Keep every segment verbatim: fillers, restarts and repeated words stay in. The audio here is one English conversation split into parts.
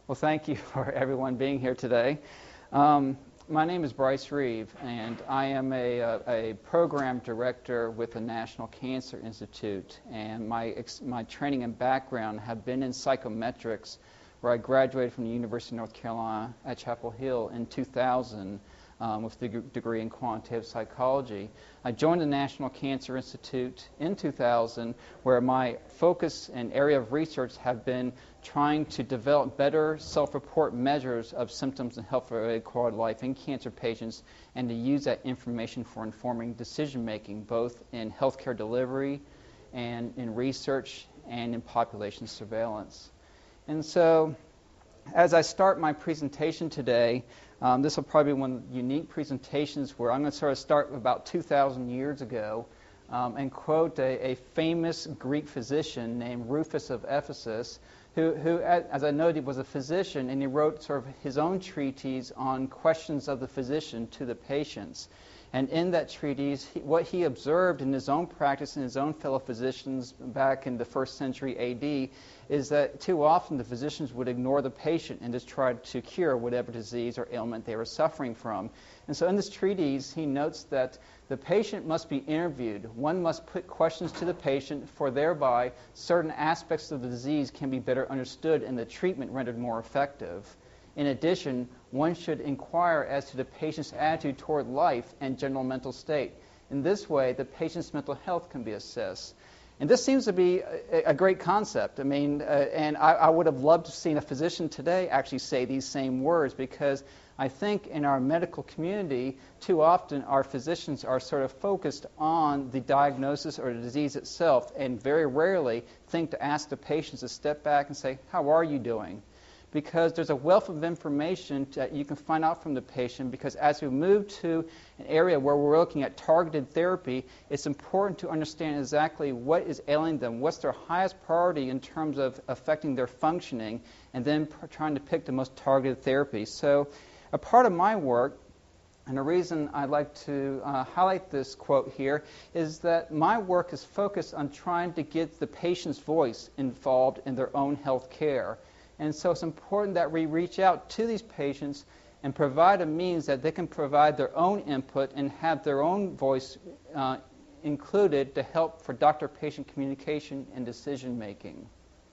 Well, thank you for everyone being here today. Um, my name is Bryce Reeve, and I am a, a, a program director with the National Cancer Institute. And my ex- my training and background have been in psychometrics, where I graduated from the University of North Carolina at Chapel Hill in two thousand um, with a degree in quantitative psychology. I joined the National Cancer Institute in two thousand, where my focus and area of research have been trying to develop better self-report measures of symptoms and health-related quality of life in cancer patients, and to use that information for informing decision-making, both in healthcare delivery and in research and in population surveillance. And so, as I start my presentation today, um, this will probably be one of the unique presentations where I'm going to sort of start about two thousand years ago um, and quote a, a famous Greek physician named Rufus of Ephesus, who, who, as I noted, was a physician, and he wrote sort of his own treatise on questions of the physician to the patients. And in that treatise, he, what he observed in his own practice and his own fellow physicians back in the first century A D is that too often the physicians would ignore the patient and just try to cure whatever disease or ailment they were suffering from. And so in this treatise, he notes that the patient must be interviewed. One must put questions to the patient, for thereby certain aspects of the disease can be better understood and the treatment rendered more effective. In addition, one should inquire as to the patient's attitude toward life and general mental state. In this way, the patient's mental health can be assessed. And this seems to be a, a great concept. I mean, uh, and I, I would have loved to have seen a physician today actually say these same words, because I think in our medical community, too often our physicians are sort of focused on the diagnosis or the disease itself, and very rarely think to ask the patients to step back and say, how are you doing? Because there's a wealth of information that you can find out from the patient, because as we move to an area where we're looking at targeted therapy, it's important to understand exactly what is ailing them, what's their highest priority in terms of affecting their functioning, and then pr- trying to pick the most targeted therapy. So a part of my work, and the reason I'd like to uh, highlight this quote here, is that my work is focused on trying to get the patient's voice involved in their own health care. And so it's important that we reach out to these patients and provide a means that they can provide their own input and have their own voice uh, included to help for doctor-patient communication and decision-making.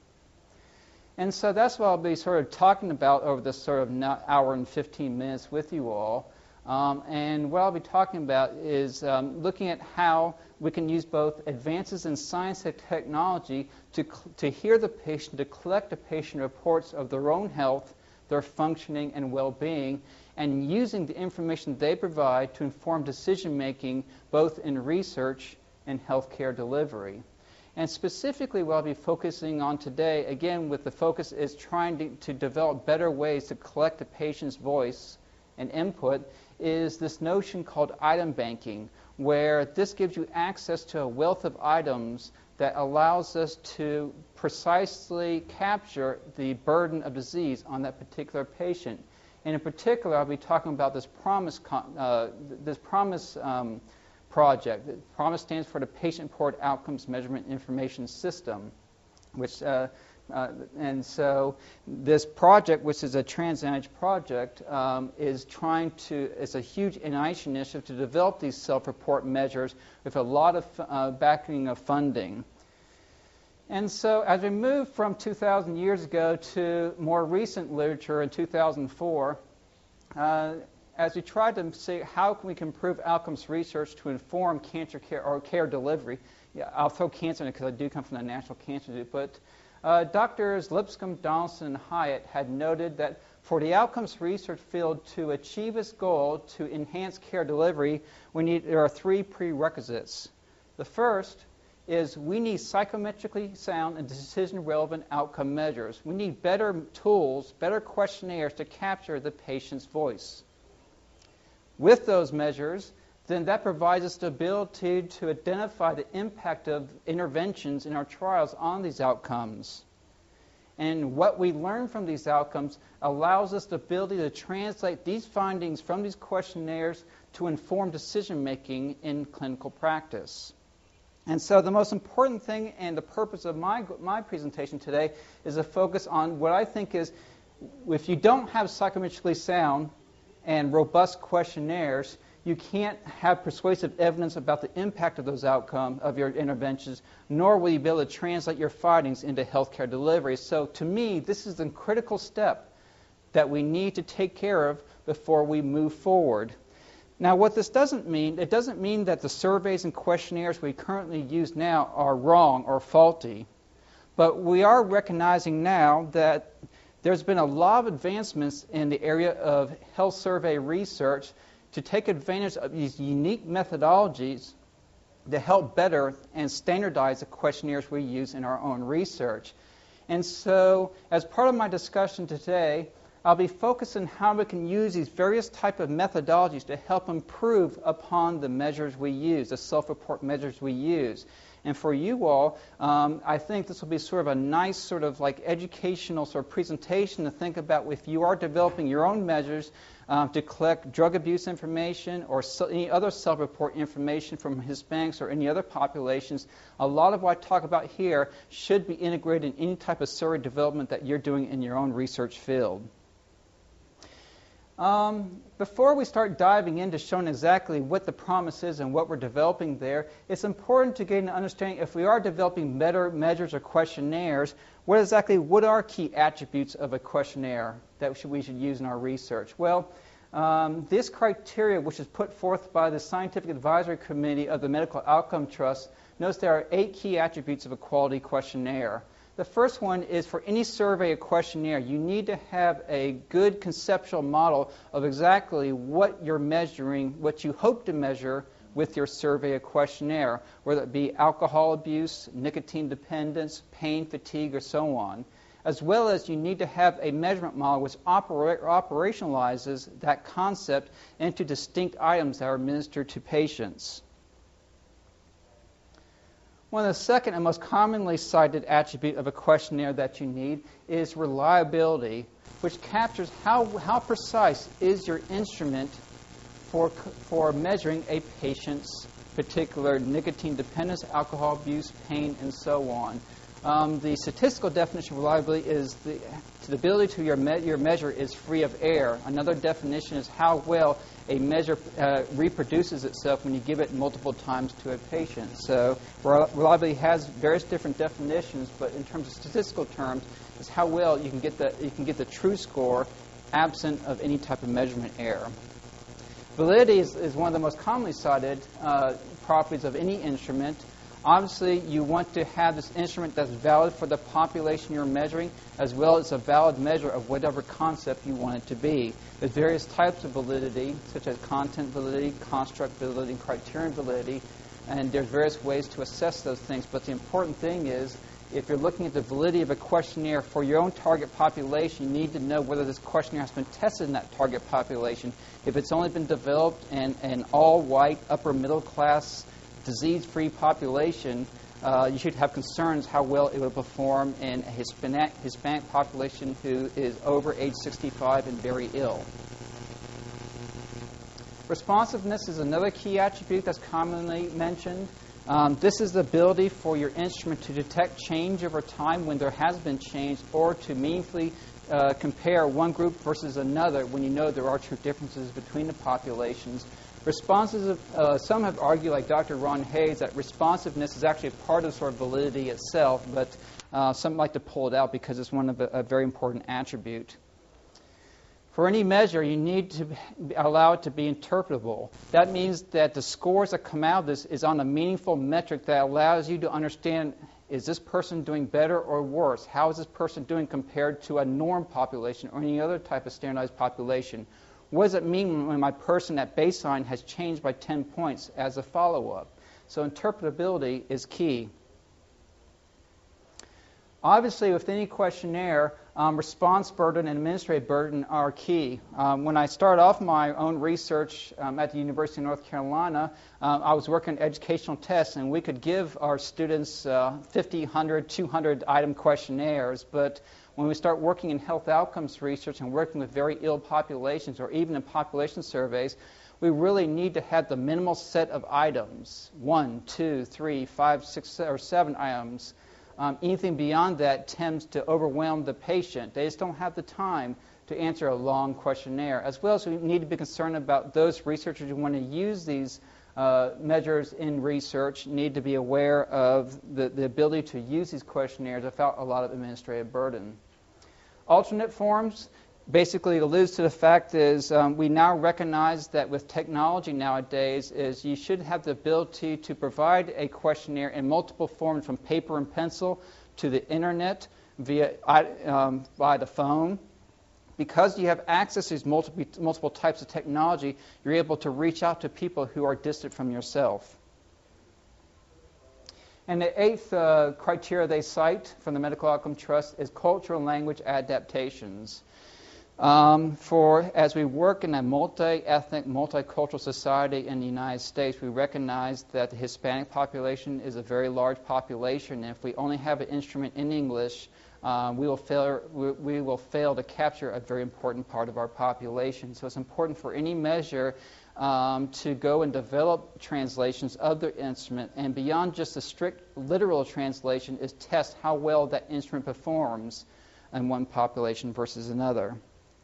And so that's what I'll be sort of talking about over this sort of hour and fifteen minutes with you all. Um, and what I'll be talking about is um, looking at how we can use both advances in science and technology to, to hear the patient, to collect the patient reports of their own health, their functioning and well-being, and using the information they provide to inform decision-making both in research and healthcare delivery. And specifically what I'll be focusing on today, again, with the focus is trying to, to develop better ways to collect the patient's voice and input, is this notion called item banking, where this gives you access to a wealth of items that allows us to precisely capture the burden of disease on that particular patient. And in particular, I'll be talking about this PROMIS, uh, this PROMIS um, project. PROMIS stands for the Patient-Reported Outcomes Measurement Information System, which uh, Uh, and so this project, which is a TransNIH project, um, is trying to, it's a huge N I H initiative to develop these self-report measures with a lot of uh, backing of funding. And so as we move from two thousand years ago to more recent literature in two thousand four, uh, as we tried to see how can we can improve outcomes research to inform cancer care or care delivery, yeah, I'll throw cancer in it because I do come from the National Cancer Institute, but Uh, Doctors Lipscomb, Donaldson, and Hyatt had noted that for the outcomes research field to achieve its goal to enhance care delivery, we need, there are three prerequisites. The first is we need psychometrically sound and decision-relevant outcome measures. We need better tools, better questionnaires to capture the patient's voice. With those measures, then that provides us the ability to identify the impact of interventions in our trials on these outcomes. And what we learn from these outcomes allows us the ability to translate these findings from these questionnaires to inform decision-making in clinical practice. And so the most important thing and the purpose of my, my presentation today is a focus on what I think is if you don't have psychometrically sound and robust questionnaires, you can't have persuasive evidence about the impact of those outcomes of your interventions, nor will you be able to translate your findings into healthcare delivery. So to me, this is a critical step that we need to take care of before we move forward. Now, what this doesn't mean, it doesn't mean that the surveys and questionnaires we currently use now are wrong or faulty, but we are recognizing now that there's been a lot of advancements in the area of health survey research to take advantage of these unique methodologies to help better and standardize the questionnaires we use in our own research. And so, as part of my discussion today, I'll be focused on how we can use these various type of methodologies to help improve upon the measures we use, the self-report measures we use. And for you all, um, I think this will be sort of a nice sort of like educational sort of presentation to think about if you are developing your own measures um, to collect drug abuse information or so, any other self-report information from Hispanics or any other populations. A lot of what I talk about here should be integrated in any type of survey development that you're doing in your own research field. Um, before we start diving into showing exactly what the promise is and what we're developing there, it's important to gain an understanding if we are developing better measures or questionnaires, what exactly what are key attributes of a questionnaire that should, we should use in our research? Well, um, this criteria, which is put forth by the Scientific Advisory Committee of the Medical Outcome Trust, notes there are eight key attributes of a quality questionnaire. The first one is for any survey or questionnaire, you need to have a good conceptual model of exactly what you're measuring, what you hope to measure with your survey or questionnaire, whether it be alcohol abuse, nicotine dependence, pain, fatigue, or so on. As well as you need to have a measurement model which opera- operationalizes that concept into distinct items that are administered to patients. One of the second and most commonly cited attribute of a questionnaire that you need is reliability, which captures how, how precise is your instrument for, for measuring a patient's particular nicotine dependence, alcohol abuse, pain, and so on. Um, the statistical definition of reliability is the, the ability to your, me- your measure is free of error. Another definition is how well a measure uh, reproduces itself when you give it multiple times to a patient. So reliability has various different definitions, but in terms of statistical terms, is how well you can get the you can get the true score absent of any type of measurement error. Validity is, is one of the most commonly cited uh, properties of any instrument. Obviously, you want to have this instrument that's valid for the population you're measuring, as well as a valid measure of whatever concept you want it to be. There's various types of validity, such as content validity, construct validity, and criterion validity, and there's various ways to assess those things. But the important thing is, if you're looking at the validity of a questionnaire for your own target population, you need to know whether this questionnaire has been tested in that target population. If it's only been developed in an all-white, upper-middle-class, disease-free population, uh, you should have concerns how well it will perform in a Hispanic, Hispanic population who is over age sixty-five and very ill. Responsiveness is another key attribute that's commonly mentioned. Um, this is the ability for your instrument to detect change over time when there has been change, or to meaningfully uh, compare one group versus another when you know there are true differences between the populations. Responsive, uh, some have argued, like Doctor Ron Hayes, that responsiveness is actually a part of sort of validity itself, but uh, some like to pull it out because it's one of a, a very important attribute. For any measure, you need to allow it to be interpretable. That means that the scores that come out of this is on a meaningful metric that allows you to understand, is this person doing better or worse? How is this person doing compared to a norm population or any other type of standardized population? What does it mean when my person at baseline has changed by ten points as a follow-up? So interpretability is key. Obviously, with any questionnaire, um, response burden and administrative burden are key. Um, when I started off my own research um, at the University of North Carolina, um, I was working on educational tests, and we could give our students uh, fifty, one hundred, two hundred item questionnaires, but when we start working in health outcomes research and working with very ill populations or even in population surveys, we really need to have the minimal set of items, one, two, three, five, six, or seven items, Um, anything beyond that tends to overwhelm the patient. They just don't have the time to answer a long questionnaire. As well as we need to be concerned about those researchers who want to use these uh, measures in research need to be aware of the, the ability to use these questionnaires without a lot of administrative burden. Alternate forms basically alludes to the fact is um, we now recognize that with technology nowadays is you should have the ability to provide a questionnaire in multiple forms, from paper and pencil to the internet, via um, by the phone. Because you have access to these multiple, multiple types of technology, you're able to reach out to people who are distant from yourself. And the eighth uh, criteria they cite from the Medical Outcome Trust is cultural and language adaptations. Um, for as we work in a multi-ethnic, multicultural society in the United States, we recognize that the Hispanic population is a very large population. And if we only have an instrument in English, uh, we will fail. We, we will fail to capture a very important part of our population. So it's important for any measure um, to go and develop translations of the instrument, and beyond just a strict literal translation, is test how well that instrument performs in one population versus another.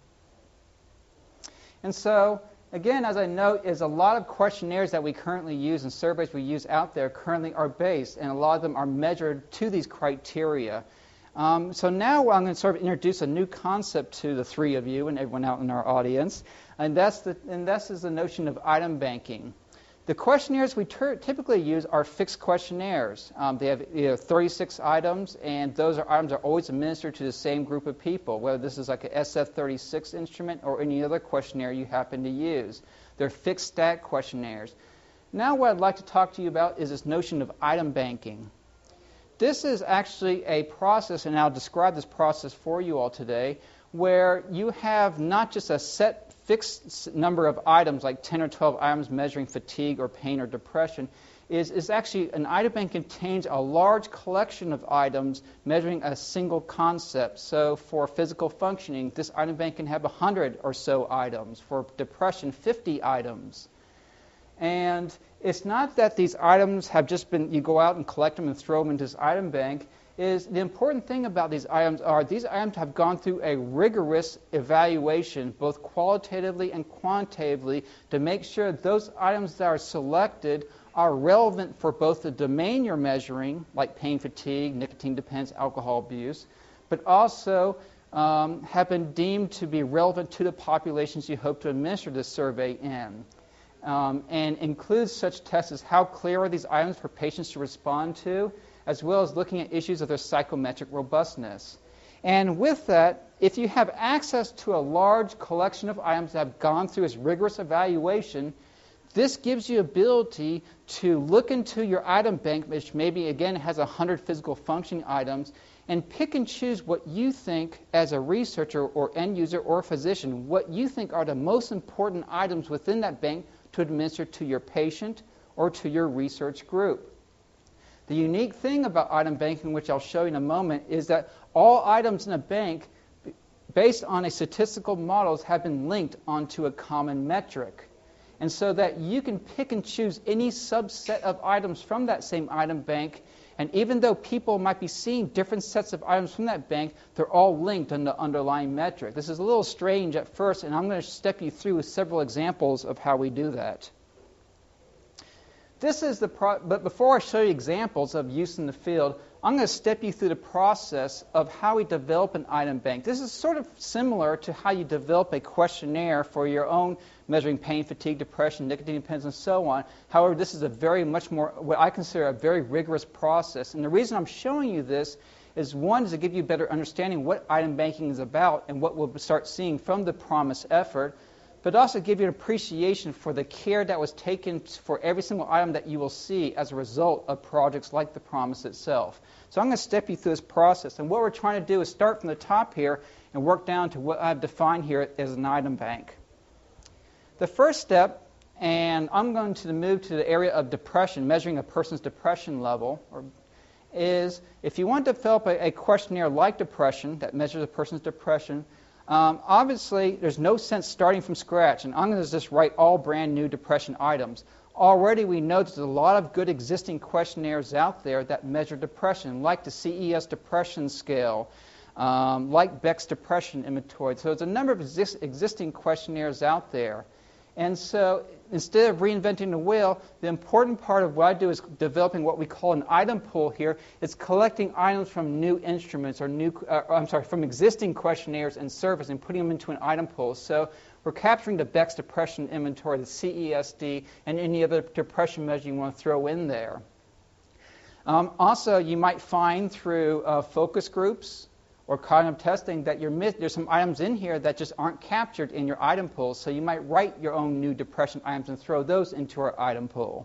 And so, again, as I note, is a lot of questionnaires that we currently use and surveys we use out there currently are based, and a lot of them are measured to these criteria. Um, so now I'm going to sort of introduce a new concept to the three of you and everyone out in our audience, and that's the and this is the notion of item banking. The questionnaires we ter- typically use are fixed questionnaires. Um, they have you know, thirty-six items, and those are, items are always administered to the same group of people, whether this is like a S F thirty-six instrument or any other questionnaire you happen to use. They're fixed stat questionnaires. Now what I'd like to talk to you about is this notion of item banking. This is actually a process, and I'll describe this process for you all today, where you have not just a set fixed number of items, like ten or twelve items measuring fatigue or pain or depression, is, is actually an item bank contains a large collection of items measuring a single concept. So for physical functioning, this item bank can have one hundred or so items. For depression, fifty items. And it's not that these items have just been, you go out and collect them and throw them into this item bank. Is the important thing about these items are these items have gone through a rigorous evaluation, both qualitatively and quantitatively, to make sure those items that are selected are relevant for both the domain you're measuring, like pain, fatigue, nicotine dependence, alcohol abuse, but also um, have been deemed to be relevant to the populations you hope to administer this survey in. Um, and includes such tests as how clear are these items for patients to respond to, as well as looking at issues of their psychometric robustness. And with that, if you have access to a large collection of items that have gone through this rigorous evaluation, this gives you ability to look into your item bank, which maybe, again, has one hundred physical functioning items, and pick and choose what you think, as a researcher or end user or physician, what you think are the most important items within that bank to administer to your patient or to your research group. The unique thing about item banking, which I'll show you in a moment, is that all items in a bank, based on a statistical models, have been linked onto a common metric. And so that you can pick and choose any subset of items from that same item bank, and even though people might be seeing different sets of items from that bank, they're all linked on the underlying metric. This is a little strange at first, and I'm going to step you through several examples of how we do that. This is the pro- but before I show you examples of use in the field, I'm going to step you through the process of how we develop an item bank. This is sort of similar to how you develop a questionnaire for your own measuring pain, fatigue, depression, nicotine dependence, and so on. However, this is a very much more, what I consider a very rigorous process. And the reason I'm showing you this is, one, is to give you a better understanding what item banking is about and what we'll start seeing from the PROMIS effort, but also give you an appreciation for the care that was taken for every single item that you will see as a result of projects like the PROMIS itself. So I'm going to step you through this process. And what we're trying to do is start from the top here and work down to what I've defined here as an item bank. The first step, and I'm going to move to the area of depression, measuring a person's depression level, or, is if you want to develop a, a questionnaire like depression that measures a person's depression, Um, obviously, there's no sense starting from scratch, and I'm going to just write all brand new depression items. already we know there's a lot of good existing questionnaires out there that measure depression, like the C E S Depression Scale, um, like Beck's Depression Inventory. So there's a number of exist- existing questionnaires out there. And so instead of reinventing the wheel, the important part of what I do is developing what we call an item pool here. It's collecting items from new instruments or new, uh, I'm sorry, from existing questionnaires and surveys and putting them into an item pool. So we're capturing the Beck's Depression Inventory, the C E S D, and any other depression measure you want to throw in there. Um, also, you might find through uh, focus groups or cognitive testing that you're miss- there's some items in here that just aren't captured in your item pool, so you might write your own new depression items and throw those into our item pool.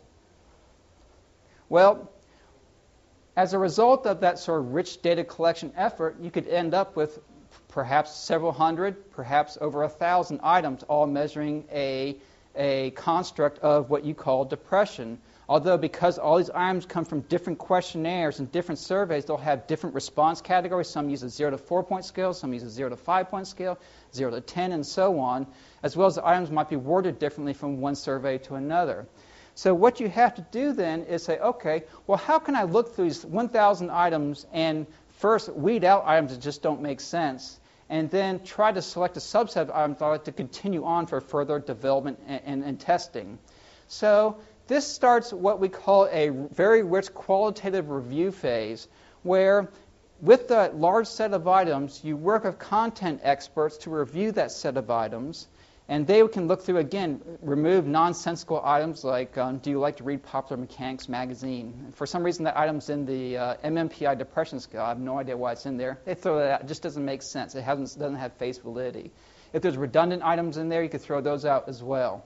Well, as a result of that sort of rich data collection effort, you could end up with perhaps several hundred, perhaps over a thousand items, all measuring a, a construct of what you call depression. Although because all these items come from different questionnaires and different surveys, they'll have different response categories. Some use a zero to four point scale, some use a zero to five point scale, zero to ten, and so on, as well as the items might be worded differently from one survey to another. So what you have to do then is say, okay, well, how can I look through these one thousand items and first weed out items that just don't make sense, and then try to select a subset of items that I'd like to continue on for further development and, and, and testing. So this starts what we call a very rich qualitative review phase, where with that large set of items, you work with content experts to review that set of items, and they can look through, again, remove nonsensical items like, um, do you like to read Popular Mechanics magazine? For some reason, that item's in the uh, M M P I depression scale. I have no idea why it's in there. They throw that out. It just doesn't make sense. It hasn't, doesn't have face validity. If there's redundant items in there, you could throw those out as well.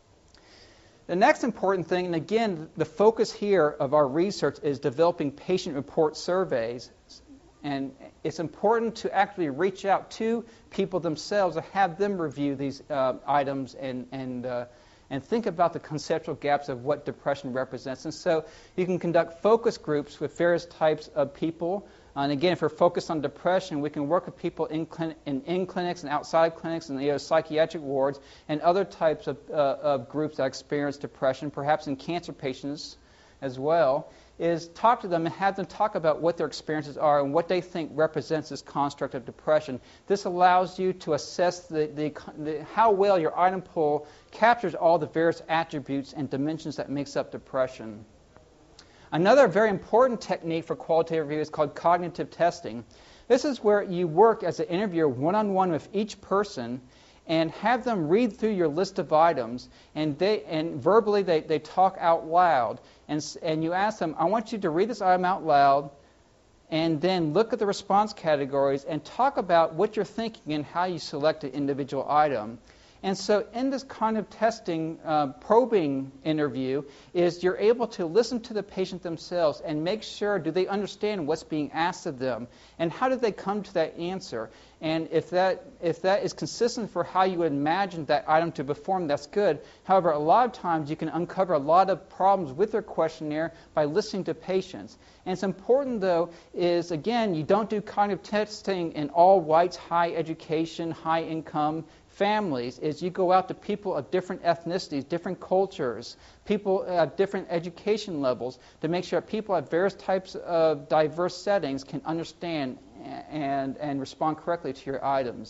The next important thing, and again, the focus here of our research is developing patient report surveys. And it's important to actually reach out to people themselves and have them review these uh, items and, and, uh, and think about the conceptual gaps of what depression represents. And so you can conduct focus groups with various types of people. And again, if we're focused on depression, we can work with people in, clin- in, in clinics and outside clinics and you know, psychiatric wards and other types of, uh, of groups that experience depression, perhaps in cancer patients as well, is talk to them and have them talk about what their experiences are and what they think represents this construct of depression. This allows you to assess the, the, the, how well your item pool captures all the various attributes and dimensions that makes up depression. Another very important technique for qualitative review is called cognitive testing. This is where you work as an interviewer one-on-one with each person and have them read through your list of items, and they and verbally they, they talk out loud. And, and you ask them, I want you to read this item out loud and then look at the response categories and talk about what you're thinking and how you select an individual item. And so in this kind of testing, uh, probing interview, is you're able to listen to the patient themselves and make sure, do they understand what's being asked of them? And how did they come to that answer? And if that if that is consistent for how you would imagine that item to perform, that's good. However, a lot of times you can uncover a lot of problems with their questionnaire by listening to patients. And it's important, though, is, again, you don't do cognitive testing in all whites, high education, high income families. Is you go out to people of different ethnicities, different cultures, people at different education levels to make sure people at various types of diverse settings can understand and, and respond correctly to your items.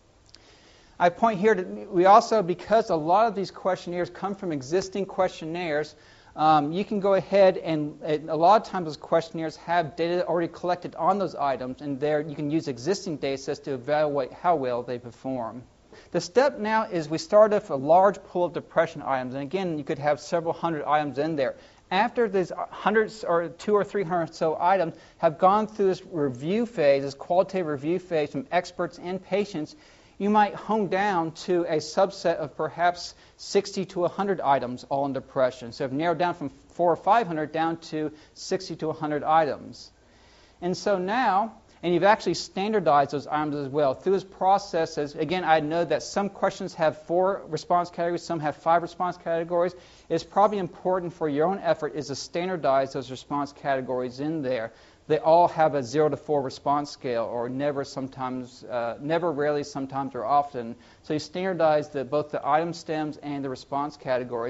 I point here that we also, because a lot of these questionnaires come from existing questionnaires, um, you can go ahead and, and a lot of times those questionnaires have data already collected on those items, and there you can use existing data sets to evaluate how well they perform. The step now is we start off a large pool of depression items, and again, you could have several hundred items in there. After these hundreds or two or three hundred or so items have gone through this review phase, this qualitative review phase from experts and patients, you might hone down to a subset of perhaps sixty to one hundred items all in depression. So I've narrowed down from four or five hundred down to sixty to one hundred items. And so now, and you've actually standardized those items as well. Through this process, as, again, I know that some questions have four response categories, some have five response categories. It's probably important for your own effort is to standardize those response categories in there. They all have a zero to four response scale, or never, sometimes, uh, never, rarely, sometimes, or often. So you standardize the, both the item stems and the response categories.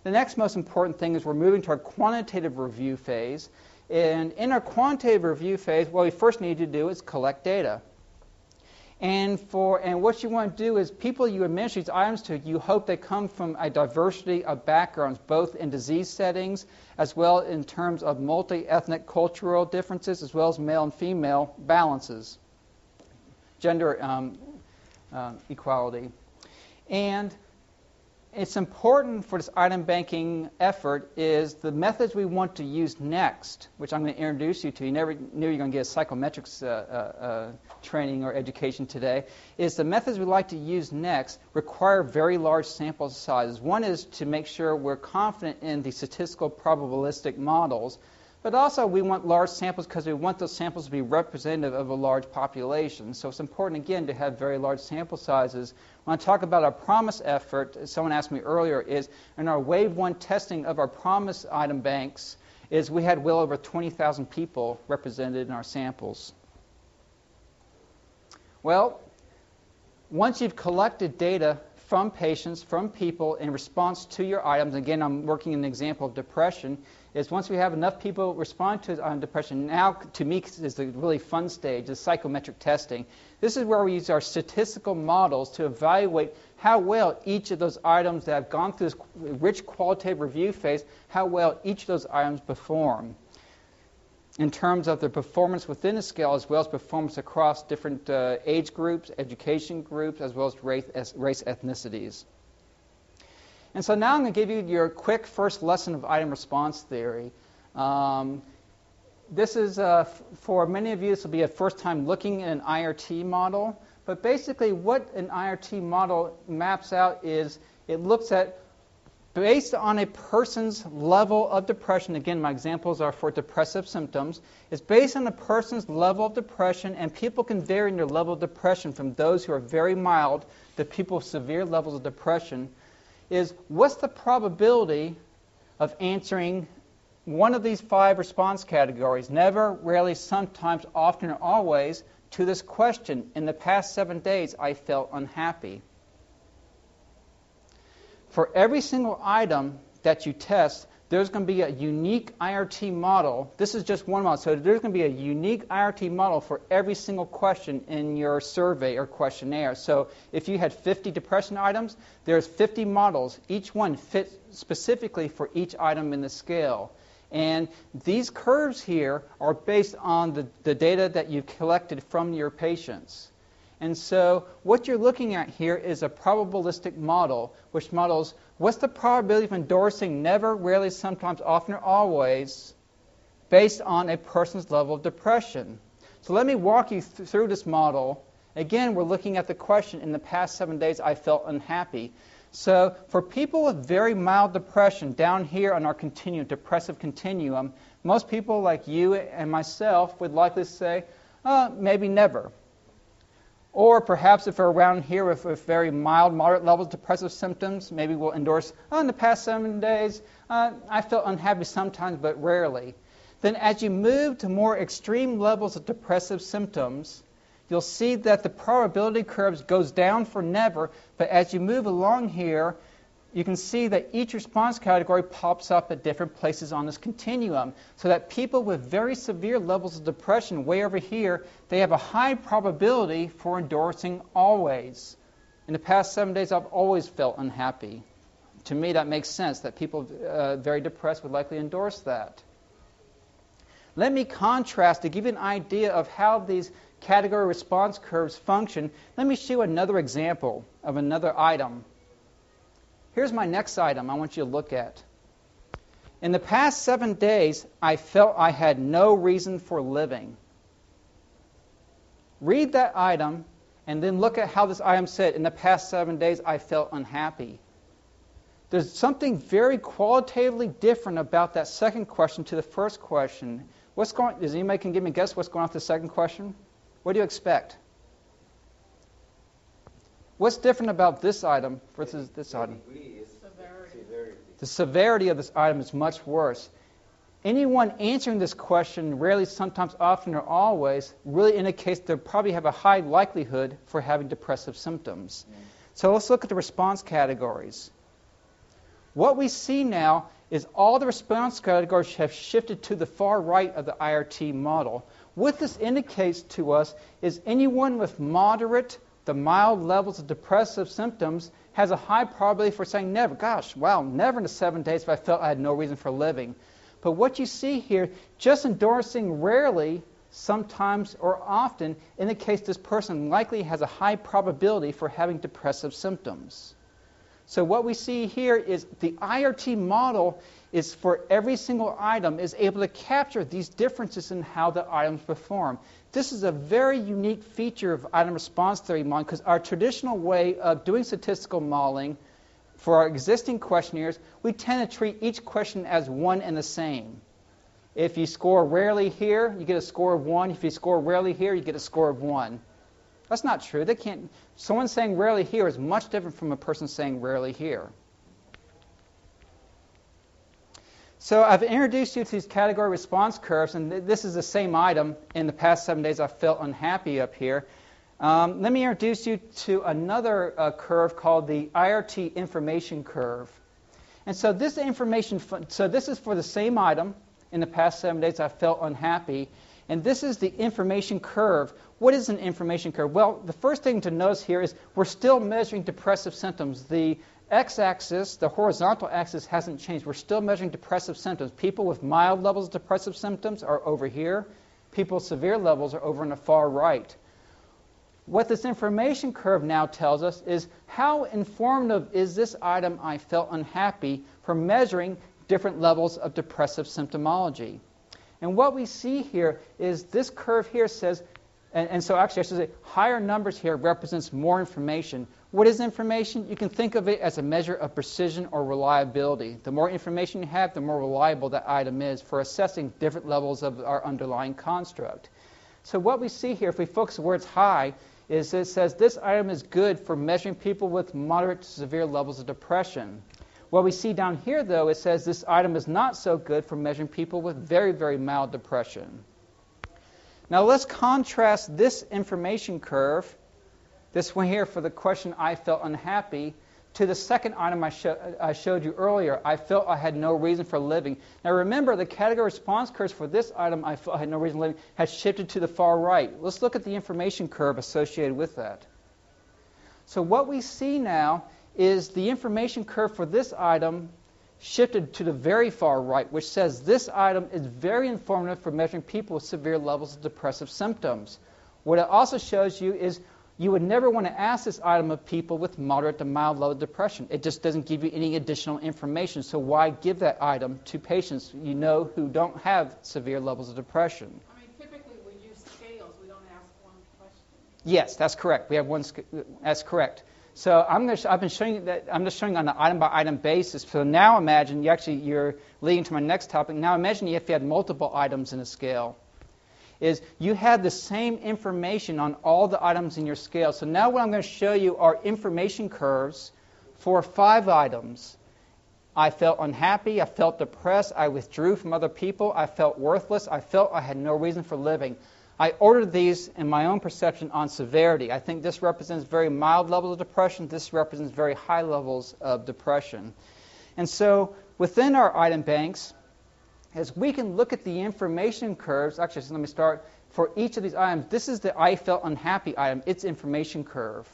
The next most important thing is we're moving to our quantitative review phase. And in our quantitative review phase, what we first need to do is collect data. And for and what you want to do is people you administer these items to, you hope they come from a diversity of backgrounds, both in disease settings as well in terms of multi-ethnic cultural differences, as well as male and female balances, gender um, uh, equality. And it's important for this item banking effort is the methods we want to use next, which I'm going to introduce you to. You never knew you were going to get a psychometrics uh, uh, uh, training or education today, is the methods we like to use next require very large sample sizes. One is to make sure we're confident in the statistical probabilistic models, but also we want large samples because we want those samples to be representative of a large population. So it's important, again, to have very large sample sizes. When I talk about our PROMISE effort, someone asked me earlier, is in our wave one testing of our PROMISE item banks, is we had well over twenty thousand people represented in our samples. Well, once you've collected data from patients, from people in response to your items, again, I'm working an example of depression, is once we have enough people respond to um, depression, now to me is the really fun stage, the psychometric testing. This is where we use our statistical models to evaluate how well each of those items that have gone through this rich qualitative review phase, how well each of those items perform in terms of their performance within the scale as well as performance across different uh, age groups, education groups, as well as race, race ethnicities. And so now I'm going to give you your quick first lesson of item response theory. Um, this is, uh, f- for many of you, this will be a first time looking at an I R T model. But basically what an I R T model maps out is it looks at, based on a person's level of depression, again, my examples are for depressive symptoms, it's based on a person's level of depression, and people can vary in their level of depression from those who are very mild to people with severe levels of depression, is what's the probability of answering one of these five response categories, never, rarely, sometimes, often, or always, to this question, in the past seven days I felt unhappy. For every single item that you test, there's going to be a unique I R T model. This is just one model. So there's going to be a unique I R T model for every single question in your survey or questionnaire. So if you had fifty depression items, there's fifty models. Each one fits specifically for each item in the scale. And these curves here are based on the, the data that you've collected from your patients. And so what you're looking at here is a probabilistic model, which models what's the probability of endorsing never, rarely, sometimes, often, or always, based on a person's level of depression. So let me walk you th- through this model. Again, we're looking at the question, in the past seven days I felt unhappy. So for people with very mild depression, down here on our continuum, depressive continuum, most people like you and myself would likely say, oh, maybe never. Or perhaps if we're around here with, with very mild, moderate levels of depressive symptoms, maybe we'll endorse, oh, in the past seven days, uh, I felt unhappy sometimes, but rarely. Then as you move to more extreme levels of depressive symptoms, you'll see that the probability curves goes down for never, but as you move along here, you can see that each response category pops up at different places on this continuum, so that people with very severe levels of depression, way over here, they have a high probability for endorsing always. In the past seven days, I've always felt unhappy. To me, that makes sense, that people uh, very depressed would likely endorse that. Let me contrast, to give you an idea of how these category response curves function, let me show you another example of another item. Here's my next item I want you to look at. In the past seven days, I felt I had no reason for living. Read that item and then look at how this item said, in the past seven days, I felt unhappy. There's something very qualitatively different about that second question to the first question. What's going? Does anybody can give me a guess what's going on with the second question? What do you expect? What's different about this item versus this item? Severity. The severity of this item is much worse. Anyone answering this question, rarely, sometimes, often, or always, really indicates they probably have a high likelihood for having depressive symptoms. Mm. So let's look at the response categories. What we see now is all the response categories have shifted to the far right of the I R T model. What this indicates to us is anyone with moderate to mild levels of depressive symptoms has a high probability for saying never. Gosh, wow, never in the seven days if I felt I had no reason for living. But what you see here, just endorsing rarely, sometimes, or often, indicates this person likely has a high probability for having depressive symptoms. So what we see here is the I R T model is for every single item is able to capture these differences in how the items perform. This is a very unique feature of item response theory modeling because our traditional way of doing statistical modeling for our existing questionnaires, we tend to treat each question as one and the same. If you score rarely here, you get a score of one. If you score rarely here, you get a score of one. That's not true. They can't. Someone saying rarely here is much different from a person saying rarely here. So I've introduced you to these category response curves, and th- this is the same item. In the past seven days, I felt unhappy up here. Um, let me introduce you to another uh, curve called the I R T information curve. And so this information, so this is for the same item. In the past seven days, I felt unhappy. And this is the information curve. What is an information curve? Well, the first thing to notice here is we're still measuring depressive symptoms. The x-axis, the horizontal axis, hasn't changed. We're still measuring depressive symptoms. People with mild levels of depressive symptoms are over here. People with severe levels are over on the far right. What this information curve now tells us is how informative is this item I felt unhappy for measuring different levels of depressive symptomology. And what we see here is this curve here says, and, and so actually I should say higher numbers here represents more information. What is information? You can think of it as a measure of precision or reliability. The more information you have, the more reliable that item is for assessing different levels of our underlying construct. So what we see here, if we focus where it's high, is it says this item is good for measuring people with moderate to severe levels of depression. What we see down here, though, it says this item is not so good for measuring people with very, very mild depression. Now let's contrast this information curve, this one here for the question I felt unhappy, to the second item I, show, I showed you earlier. I felt I had no reason for living. Now remember, the category response curves for this item, I felt I had no reason for living, has shifted to the far right. Let's look at the information curve associated with that. So what we see now is the information curve for this item shifted to the very far right, which says this item is very informative for measuring people with severe levels of depressive symptoms. What it also shows you is you would never want to ask this item of people with moderate to mild level of depression. It just doesn't give you any additional information. So why give that item to patients you know who don't have severe levels of depression? I mean, typically we use scales. We don't ask one question. Yes, that's correct. We have one. That's correct. So I'm going to sh- I've been showing you that I'm just showing on an item by item basis. So now imagine you actually you're leading to my next topic. Now imagine if you had multiple items in a scale. Is you have the same information on all the items in your scale. So now what I'm going to show you are information curves for five items. I felt unhappy, I felt depressed, I withdrew from other people, I felt worthless, I felt I had no reason for living. I ordered these in my own perception on severity. I think this represents very mild levels of depression, this represents very high levels of depression. And so within our item banks, as we can look at the information curves, actually, so let me start, for each of these items, this is the I felt unhappy item, its information curve.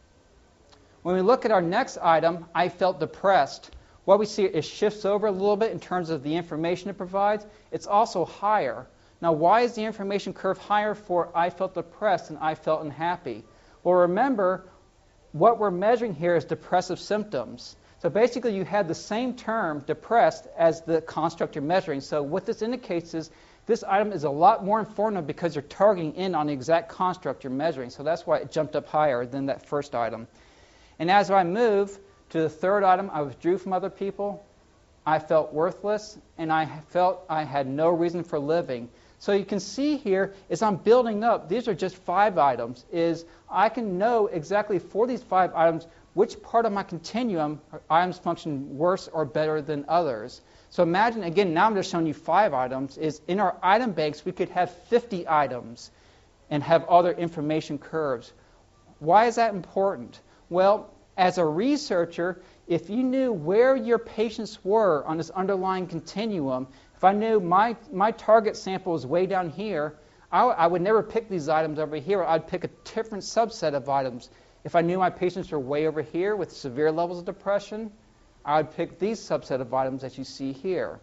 When we look at our next item, I felt depressed, what we see is shifts over a little bit in terms of the information it provides. It's also higher. Now, why is the information curve higher for I felt depressed and I felt unhappy? Well, remember, what we're measuring here is depressive symptoms. So basically, you had the same term, depressed, as the construct you're measuring. So what this indicates is this item is a lot more informative because you're targeting in on the exact construct you're measuring. So that's why it jumped up higher than that first item. And as I move to the third item, I withdrew from other people, I felt worthless, and I felt I had no reason for living. So you can see here, as I'm building up, these are just five items, is I can know exactly for these five items which part of my continuum items function worse or better than others. So imagine, again, now I'm just showing you five items, is in our item banks we could have fifty items and have other information curves. Why is that important? Well, as a researcher, if you knew where your patients were on this underlying continuum, if I knew my, my target sample was way down here, I, I would never pick these items over here. I'd pick a different subset of items. If I knew my patients were way over here with severe levels of depression, I would pick these subset of items that you see here.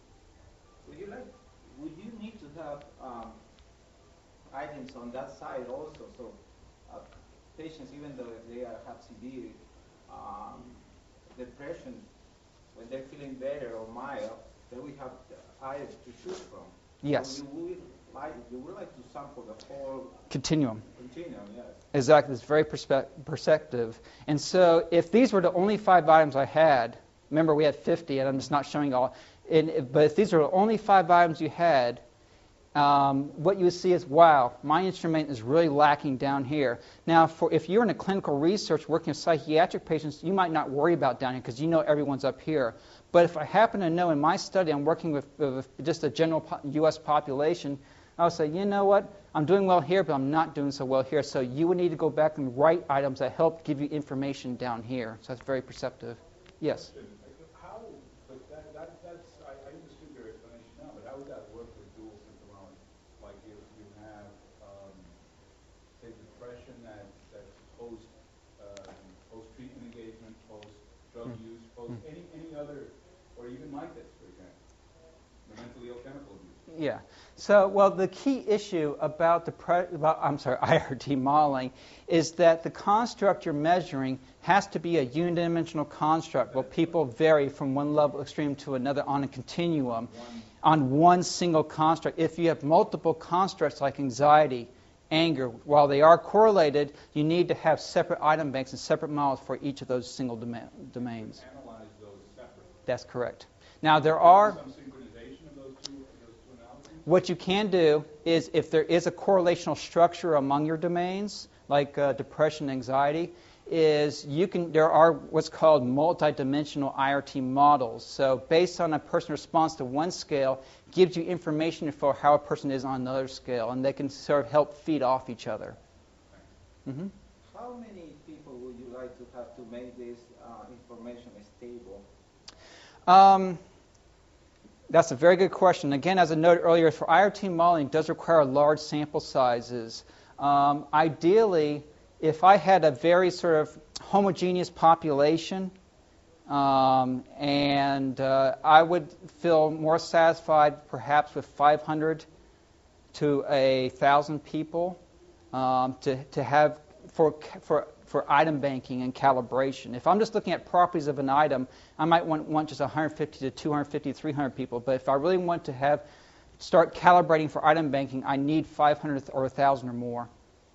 Would you like, would you need to have um, items on that side also, so uh, patients, even though if they are, have severe um, depression, when they're feeling better or mild, then we have items to choose from. Yes. So you would like, you would like to sample the whole Continuum. continuum, yes. Exactly. It's very perspe- perceptive. And so if these were the only five items I had, remember we had fifty, and I'm just not showing all, and, but if these are the only five items you had, um, what you would see is, wow, my instrument is really lacking down here. Now, for if you're in a clinical research working with psychiatric patients, you might not worry about down here because you know everyone's up here. But if I happen to know in my study I'm working with, with just a general po- U S population, I'll say, you know what, I'm doing well here, but I'm not doing so well here. So you would need to go back and write items that help give you information down here. So that's very perceptive. Yes? How, but that, that, that's, I, I understood your explanation now, but how would that work with dual symptomology? Like if you have, um, say, depression that, that's post, uh, post-treatment engagement, post-drug Mm. use, post Mm. any, any other, or even MyTest, for example, the mentally ill chemical abuse. Yeah. So, well, the key issue about the pre- about, I'm sorry, I R T modeling is that the construct you're measuring has to be a unidimensional construct. Well, people vary from one level extreme to another on a continuum, on one single construct. If you have multiple constructs like anxiety, anger, while they are correlated, you need to have separate item banks and separate models for each of those single doma- domains. Analyze those separately. That's correct. Now, there are... Some synchronization of those two, of those two analyses? What you can do is, if there is a correlational structure among your domains, like uh, depression, anxiety, is you can. There are what's called multidimensional I R T models. So, based on a person's response to one scale, gives you information for how a person is on another scale, and they can sort of help feed off each other. Mm-hmm. How many people would you like to have to make this uh, information stable? Um, That's a very good question. Again, as I noted earlier, for I R T modeling, it does require large sample sizes. Um, ideally, if I had a very sort of homogeneous population, um, and uh, I would feel more satisfied perhaps with five hundred to one thousand people um, to, to have for, for for item banking and calibration. If I'm just looking at properties of an item, I might want, want just one hundred fifty to two hundred fifty, three hundred people. But if I really want to have start calibrating for item banking, I need five hundred or one thousand or more.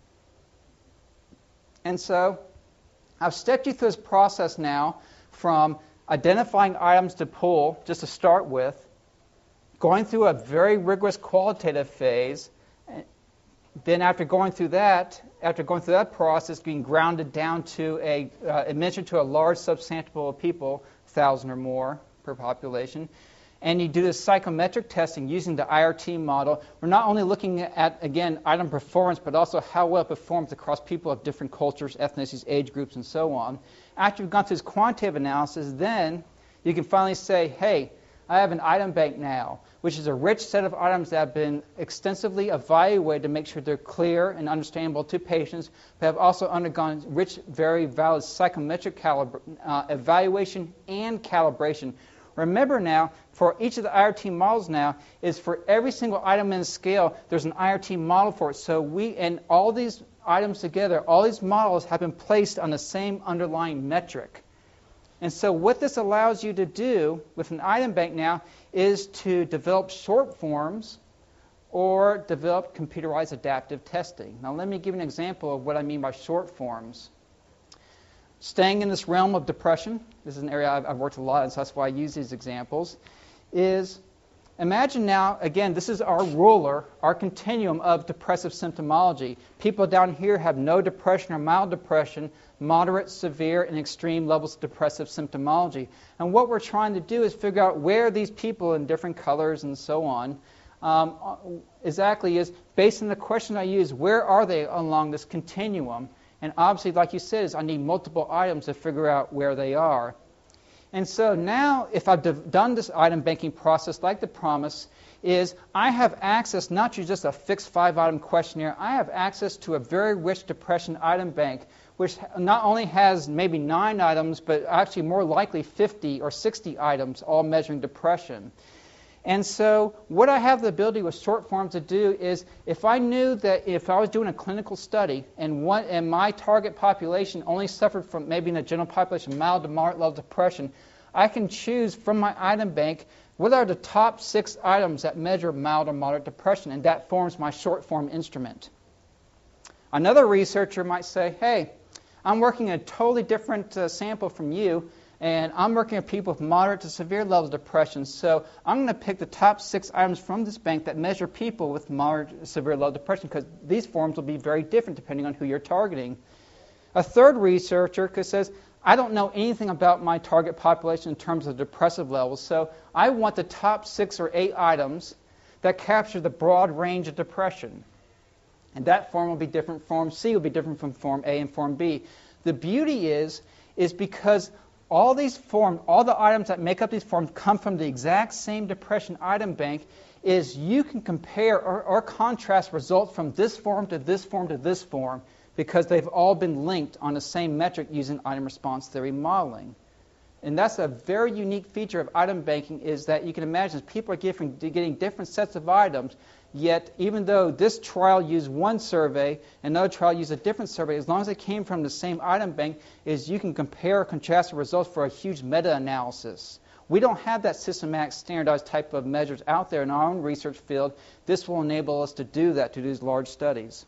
And so I've stepped you through this process now from identifying items to pull, just to start with, going through a very rigorous qualitative phase. Then after going through that, after going through that process, being grounded down to a, uh, administered to a large subsample of people, one thousand or more per population, and you do the psychometric testing using the I R T model, we're not only looking at, again, item performance, but also how well it performs across people of different cultures, ethnicities, age groups, and so on. After you've gone through this quantitative analysis, then you can finally say, hey, I have an item bank now, which is a rich set of items that have been extensively evaluated to make sure they're clear and understandable to patients, but have also undergone rich, very valid psychometric calibra- uh, evaluation and calibration. Remember now, for each of the I R T models now, is for every single item in the scale, there's an I R T model for it. So we, and all these items together, all these models have been placed on the same underlying metric. And so what this allows you to do with an item bank now is to develop short forms or develop computerized adaptive testing. Now let me give you an example of what I mean by short forms. Staying in this realm of depression, this is an area I've, I've worked a lot in, so that's why I use these examples, is imagine now, again, this is our ruler, our continuum of depressive symptomology. People down here have no depression or mild depression, moderate, severe, and extreme levels of depressive symptomology. And what we're trying to do is figure out where these people in different colors and so on um, exactly is, based on the question I use, where are they along this continuum? And obviously, like you said, is I need multiple items to figure out where they are. And so now, if I've d- done this item banking process like the promise, is I have access not to just a fixed five-item questionnaire, I have access to a very rich depression item bank, which not only has maybe nine items, but actually more likely fifty or sixty items, all measuring depression. And so what I have the ability with short forms to do is, if I knew that if I was doing a clinical study and one and my target population only suffered from maybe in the general population mild to moderate level depression, I can choose from my item bank what are the top six items that measure mild or moderate depression, and that forms my short form instrument. Another researcher might say, hey, I'm working in a totally different uh, sample from you, and I'm working with people with moderate to severe levels of depression, so I'm going to pick the top six items from this bank that measure people with moderate to severe level of depression, because these forms will be very different depending on who you're targeting. A third researcher says, I don't know anything about my target population in terms of depressive levels, so I want the top six or eight items that capture the broad range of depression. And that form will be different. Form C will be different from Form A and Form B. The beauty is, is because all these forms, all the items that make up these forms come from the exact same depression item bank, is you can compare or, or contrast results from this form to this form to this form because they've all been linked on the same metric using item response theory modeling. And that's a very unique feature of item banking, is that you can imagine people are getting, getting different sets of items, yet even though this trial used one survey and another trial used a different survey, as long as it came from the same item bank, is you can compare or contrast the results for a huge meta-analysis. We don't have that systematic standardized type of measures out there in our own research field. This will enable us to do that, to do these large studies.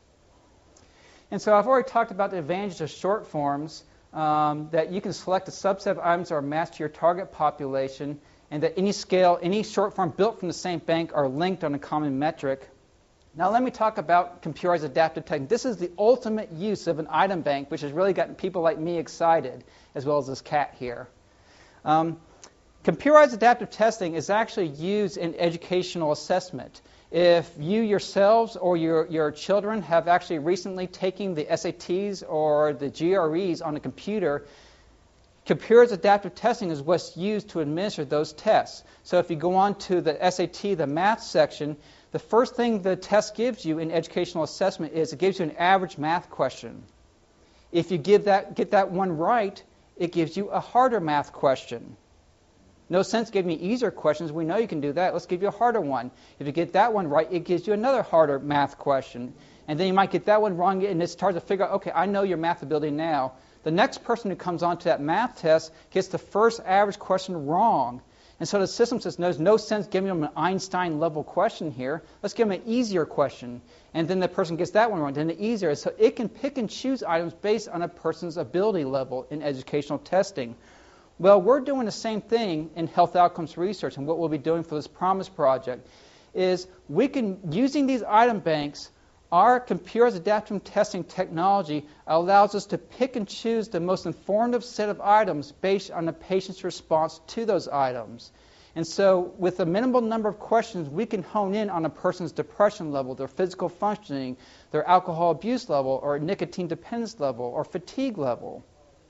And so I've already talked about the advantages of short forms, um, that you can select a subset of items that are matched to your target population, and that any scale, any short form built from the same bank are linked on a common metric. Now let me talk about computerized adaptive testing. This is the ultimate use of an item bank, which has really gotten people like me excited, as well as this cat here. Um, computerized adaptive testing is actually used in educational assessment. If you yourselves or your, your children have actually recently taken the S A Ts or the G R Es on a computer, computerized adaptive testing is what's used to administer those tests. So if you go on to the S A T, the math section, the first thing the test gives you in educational assessment is it gives you an average math question. If you give that, get that one right, it gives you a harder math question. No sense giving me easier questions. We know you can do that. Let's give you a harder one. If you get that one right, it gives you another harder math question. And then you might get that one wrong, and it starts to figure out, okay, I know your math ability now. The next person who comes onto that math test gets the first average question wrong. And so the system says, no, there's no sense giving them an Einstein-level question here. Let's give them an easier question. And then the person gets that one wrong, then the easier. So it can pick and choose items based on a person's ability level in educational testing. Well, we're doing the same thing in health outcomes research, and what we'll be doing for this PROMISE project is we can, using these item banks, our computerized adaptive testing technology allows us to pick and choose the most informative set of items based on the patient's response to those items. And so with a minimal number of questions, we can hone in on a person's depression level, their physical functioning, their alcohol abuse level, or nicotine dependence level, or fatigue level.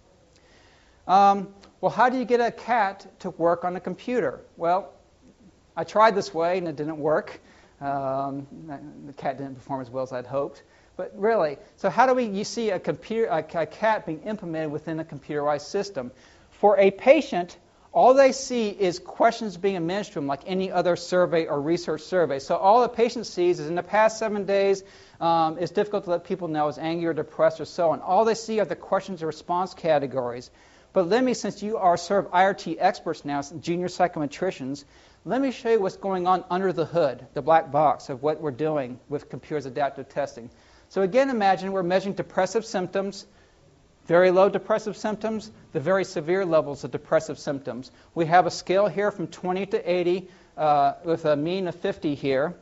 Um, well, how do you get a cat to work on a computer? Well, I tried this way and it didn't work. Um, the cat didn't perform as well as I'd hoped. But really, so how do we you see a, computer, a, a cat being implemented within a computerized system? For a patient, all they see is questions being administered to them like any other survey or research survey. So all the patient sees is in the past seven days, um, it's difficult to let people know is angry or depressed or so on. All they see are the questions and response categories. But let me, since you are sort of I R T experts now, junior psychometricians, let me show you what's going on under the hood, the black box of what we're doing with computerized adaptive testing. So again, imagine we're measuring depressive symptoms, very low depressive symptoms, the very severe levels of depressive symptoms. We have a scale here from twenty to eighty uh, with a mean of fifty here.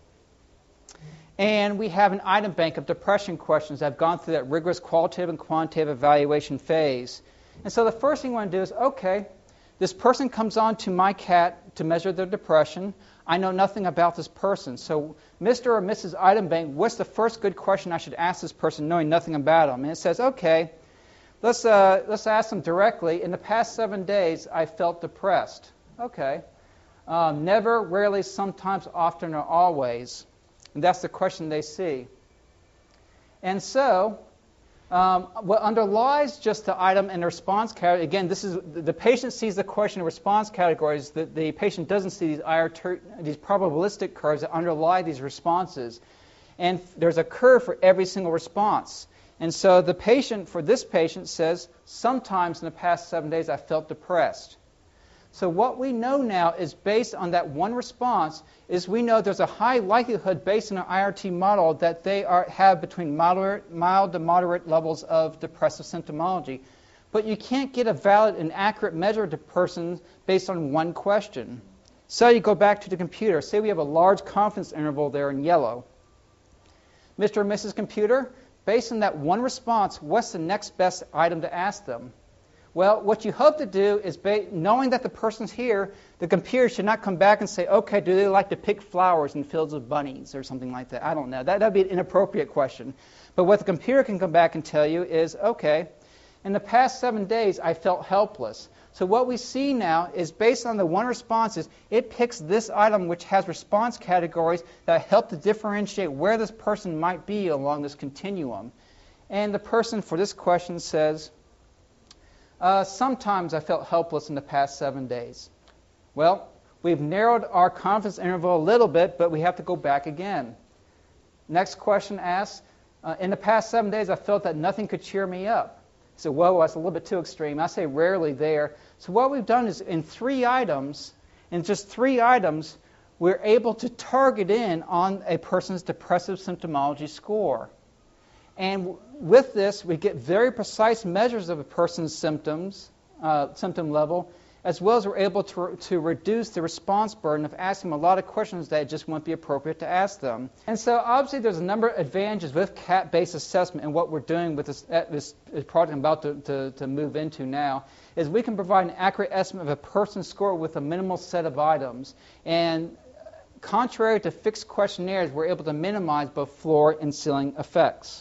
And we have an item bank of depression questions that have gone through that rigorous qualitative and quantitative evaluation phase. And so the first thing we want to do is, okay, this person comes on to my cat to measure their depression. I know nothing about this person. So Mister or Missus Item Bank, what's the first good question I should ask this person knowing nothing about them? And it says, okay, let's, uh, let's ask them directly. In the past seven days, I felt depressed. Okay. Um, never, rarely, sometimes, often, or always. And that's the question they see. And so, um, what underlies just the item and the response category, again, this is the patient sees the question and response categories. The, the patient doesn't see these, I R T, these probabilistic curves that underlie these responses. And there's a curve for every single response. And so the patient, for this patient, says, sometimes in the past seven days I felt depressed. So what we know now is based on that one response is we know there's a high likelihood based on our I R T model that they are, have between moderate, mild to moderate levels of depressive symptomology. But you can't get a valid and accurate measure of the person based on one question. So you go back to the computer. Say we have a large confidence interval there in yellow. Mister or Missus Computer, based on that one response, what's the next best item to ask them? Well, what you hope to do is, knowing that the person's here, the computer should not come back and say, okay, do they like to pick flowers in fields of bunnies or something like that? I don't know. That would be an inappropriate question. But what the computer can come back and tell you is, okay, in the past seven days, I felt helpless. So what we see now is based on the one responses, it picks this item which has response categories that help to differentiate where this person might be along this continuum. And the person for this question says, Uh, sometimes I felt helpless in the past seven days. Well, we've narrowed our confidence interval a little bit, but we have to go back again. Next question asks, uh, in the past seven days I felt that nothing could cheer me up. So, whoa, that's a little bit too extreme. I say rarely there. So what we've done is in three items, in just three items, we're able to target in on a person's depressive symptomology score. And with this, we get very precise measures of a person's symptoms, uh, symptom level, as well as we're able to, re- to reduce the response burden of asking them a lot of questions that just wouldn't be appropriate to ask them. And so obviously there's a number of advantages with C A T-based assessment and what we're doing with this, uh, this project I'm about to, to, to move into now, is we can provide an accurate estimate of a person's score with a minimal set of items. And contrary to fixed questionnaires, we're able to minimize both floor and ceiling effects.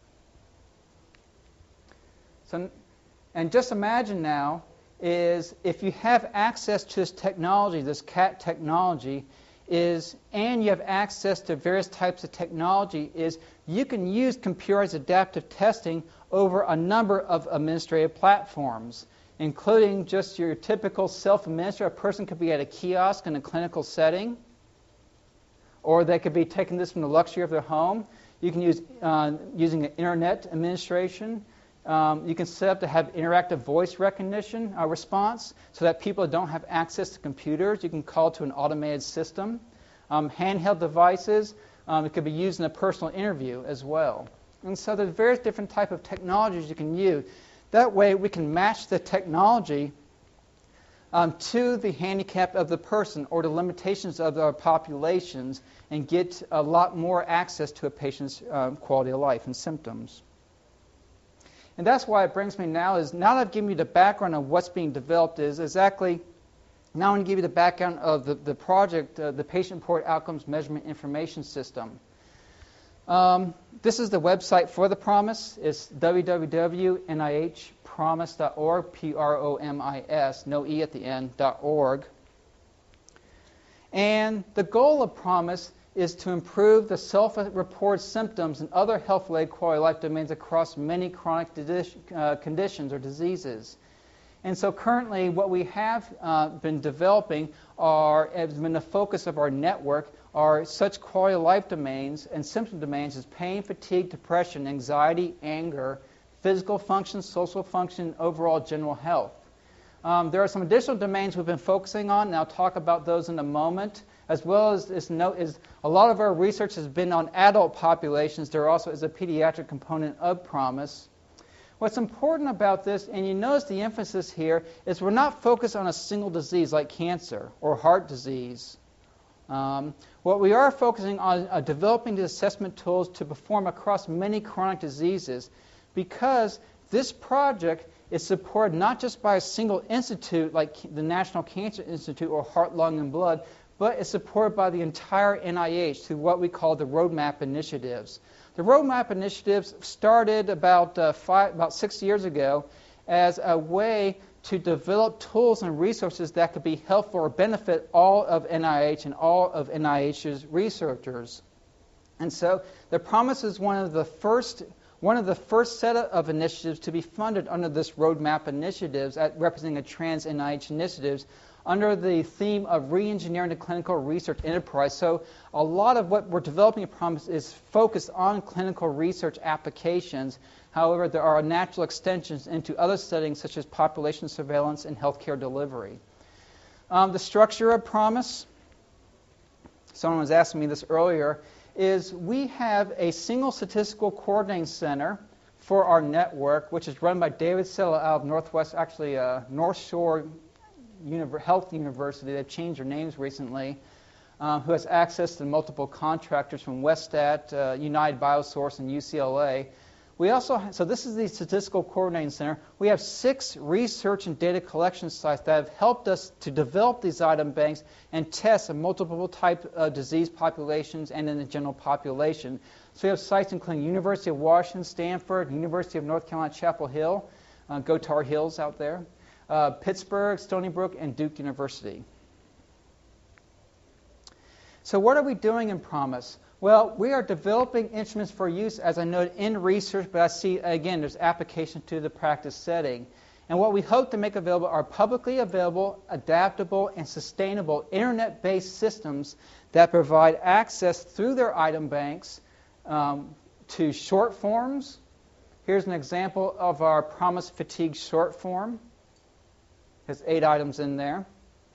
So, and just imagine now is if you have access to this technology, this C A T technology, is and you have access to various types of technology, is you can use computerized adaptive testing over a number of administrative platforms, including just your typical self-administered. A person could be at a kiosk in a clinical setting, or they could be taking this from the luxury of their home. You can use uh, using an internet administration. Um, you can set up to have interactive voice recognition uh, response so that people that don't have access to computers, you can call to an automated system. Um, handheld devices, um, it could be used in a personal interview as well. And so there's various different types of technologies you can use. That way we can match the technology um, to the handicap of the person or the limitations of our populations and get a lot more access to a patient's uh, quality of life and symptoms. And that's why it brings me now is, now that I've given you the background of what's being developed, is exactly, now I'm going to give you the background of the, the project, uh, the Patient-Reported Outcomes Measurement Information System. Um, this is the website for the PROMIS. It's w w w dot n i h promis dot org, P R O M I S, no E at the end, dot org. And the goal of PROMIS is to improve the self-reported symptoms and other health-related quality of life domains across many chronic uh, conditions or diseases. And so currently what we have uh, been developing are, has been the focus of our network, are such quality of life domains and symptom domains as pain, fatigue, depression, anxiety, anger, physical function, social function, overall general health. Um, there are some additional domains we've been focusing on, and I'll talk about those in a moment. As well as, as, no, is a lot of our research has been on adult populations. There also is a pediatric component of PROMIS. What's important about this, and you notice the emphasis here, is we're not focused on a single disease like cancer or heart disease. Um, what we are focusing on uh, developing the assessment tools to perform across many chronic diseases, because this project is supported not just by a single institute like the National Cancer Institute or Heart, Lung, and Blood, but it's supported by the entire N I H through what we call the roadmap initiatives. The roadmap initiatives started about uh, five, about six years ago as a way to develop tools and resources that could be helpful or benefit all of N I H and all of N I H's researchers. And so the Promise is one of the first one of the first set of initiatives to be funded under this roadmap initiatives, at representing a trans N I H initiatives, under the theme of re-engineering the clinical research enterprise. So a lot of what we're developing at Promise is focused on clinical research applications. However, there are natural extensions into other settings such as population surveillance and healthcare delivery. Um, the structure of Promise, someone was asking me this earlier, is we have a single statistical coordinating center for our network, which is run by David Sella out of Northwest, actually uh, North Shore Univer- Health University. They've changed their names recently, uh, who has access to multiple contractors from Westat, uh, United Biosource, and U C L A. We also, so this is the Statistical Coordinating Center. We have six research and data collection sites that have helped us to develop these item banks and test in multiple type uh, disease populations and in the general population. So we have sites including University of Washington, Stanford, University of North Carolina, Chapel Hill, uh, go Tar Heels out there, uh, Pittsburgh, Stony Brook, and Duke University. So what are we doing in Promise? Well, we are developing instruments for use, as I noted, in research, but I see, again, there's application to the practice setting. And what we hope to make available are publicly available, adaptable, and sustainable internet-based systems that provide access through their item banks um, to short forms. Here's an example of our Promise Fatigue short form. There's eight items in there.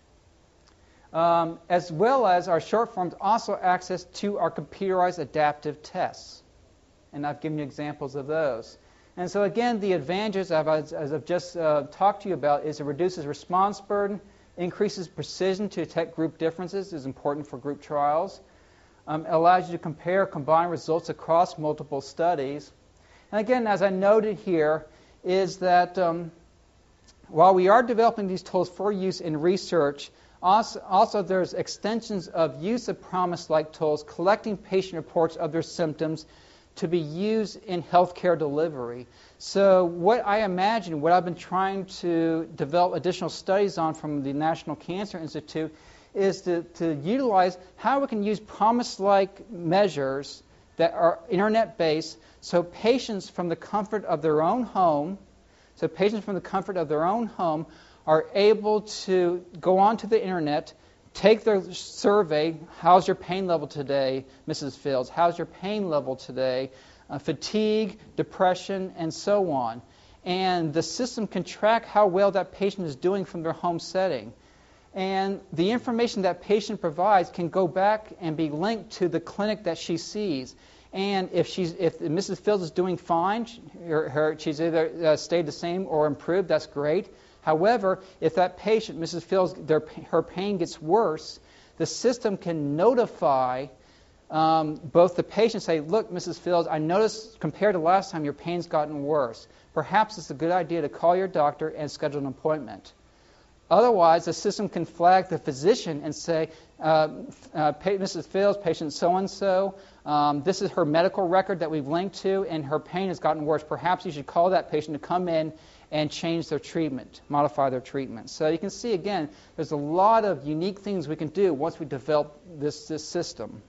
Um, as well as our short forms also access to our computerized adaptive tests. And I've given you examples of those. And so again, the advantages, as I've just uh, talked to you about, is it reduces response burden, increases precision to detect group differences, is important for group trials. Um, it allows you to compare combined results across multiple studies. And again, as I noted here, is that um, while we are developing these tools for use in research, Also, also, there's extensions of use of Promise-like tools, collecting patient reports of their symptoms to be used in healthcare delivery. So what I imagine, what I've been trying to develop additional studies on from the National Cancer Institute, is to, to utilize how we can use Promise-like measures that are internet-based, so patients from the comfort of their own home, so patients from the comfort of their own home are able to go onto the internet, take their survey, how's your pain level today, Missus Fields, how's your pain level today, uh, fatigue, depression, and so on. And the system can track how well that patient is doing from their home setting. And the information that patient provides can go back and be linked to the clinic that she sees. And if she's, if Missus Fields is doing fine, her, her, she's either uh, stayed the same or improved, that's great. However, if that patient, Missus Fields, their, her pain gets worse, the system can notify um, both the patient, say, look, Missus Fields, I noticed compared to last time your pain's gotten worse. Perhaps it's a good idea to call your doctor and schedule an appointment. Otherwise, the system can flag the physician and say, uh, uh, Missus Fields, patient so-and-so, um, this is her medical record that we've linked to, and her pain has gotten worse. Perhaps you should call that patient to come in and change their treatment, modify their treatment. So you can see, again, there's a lot of unique things we can do once we develop this, this system.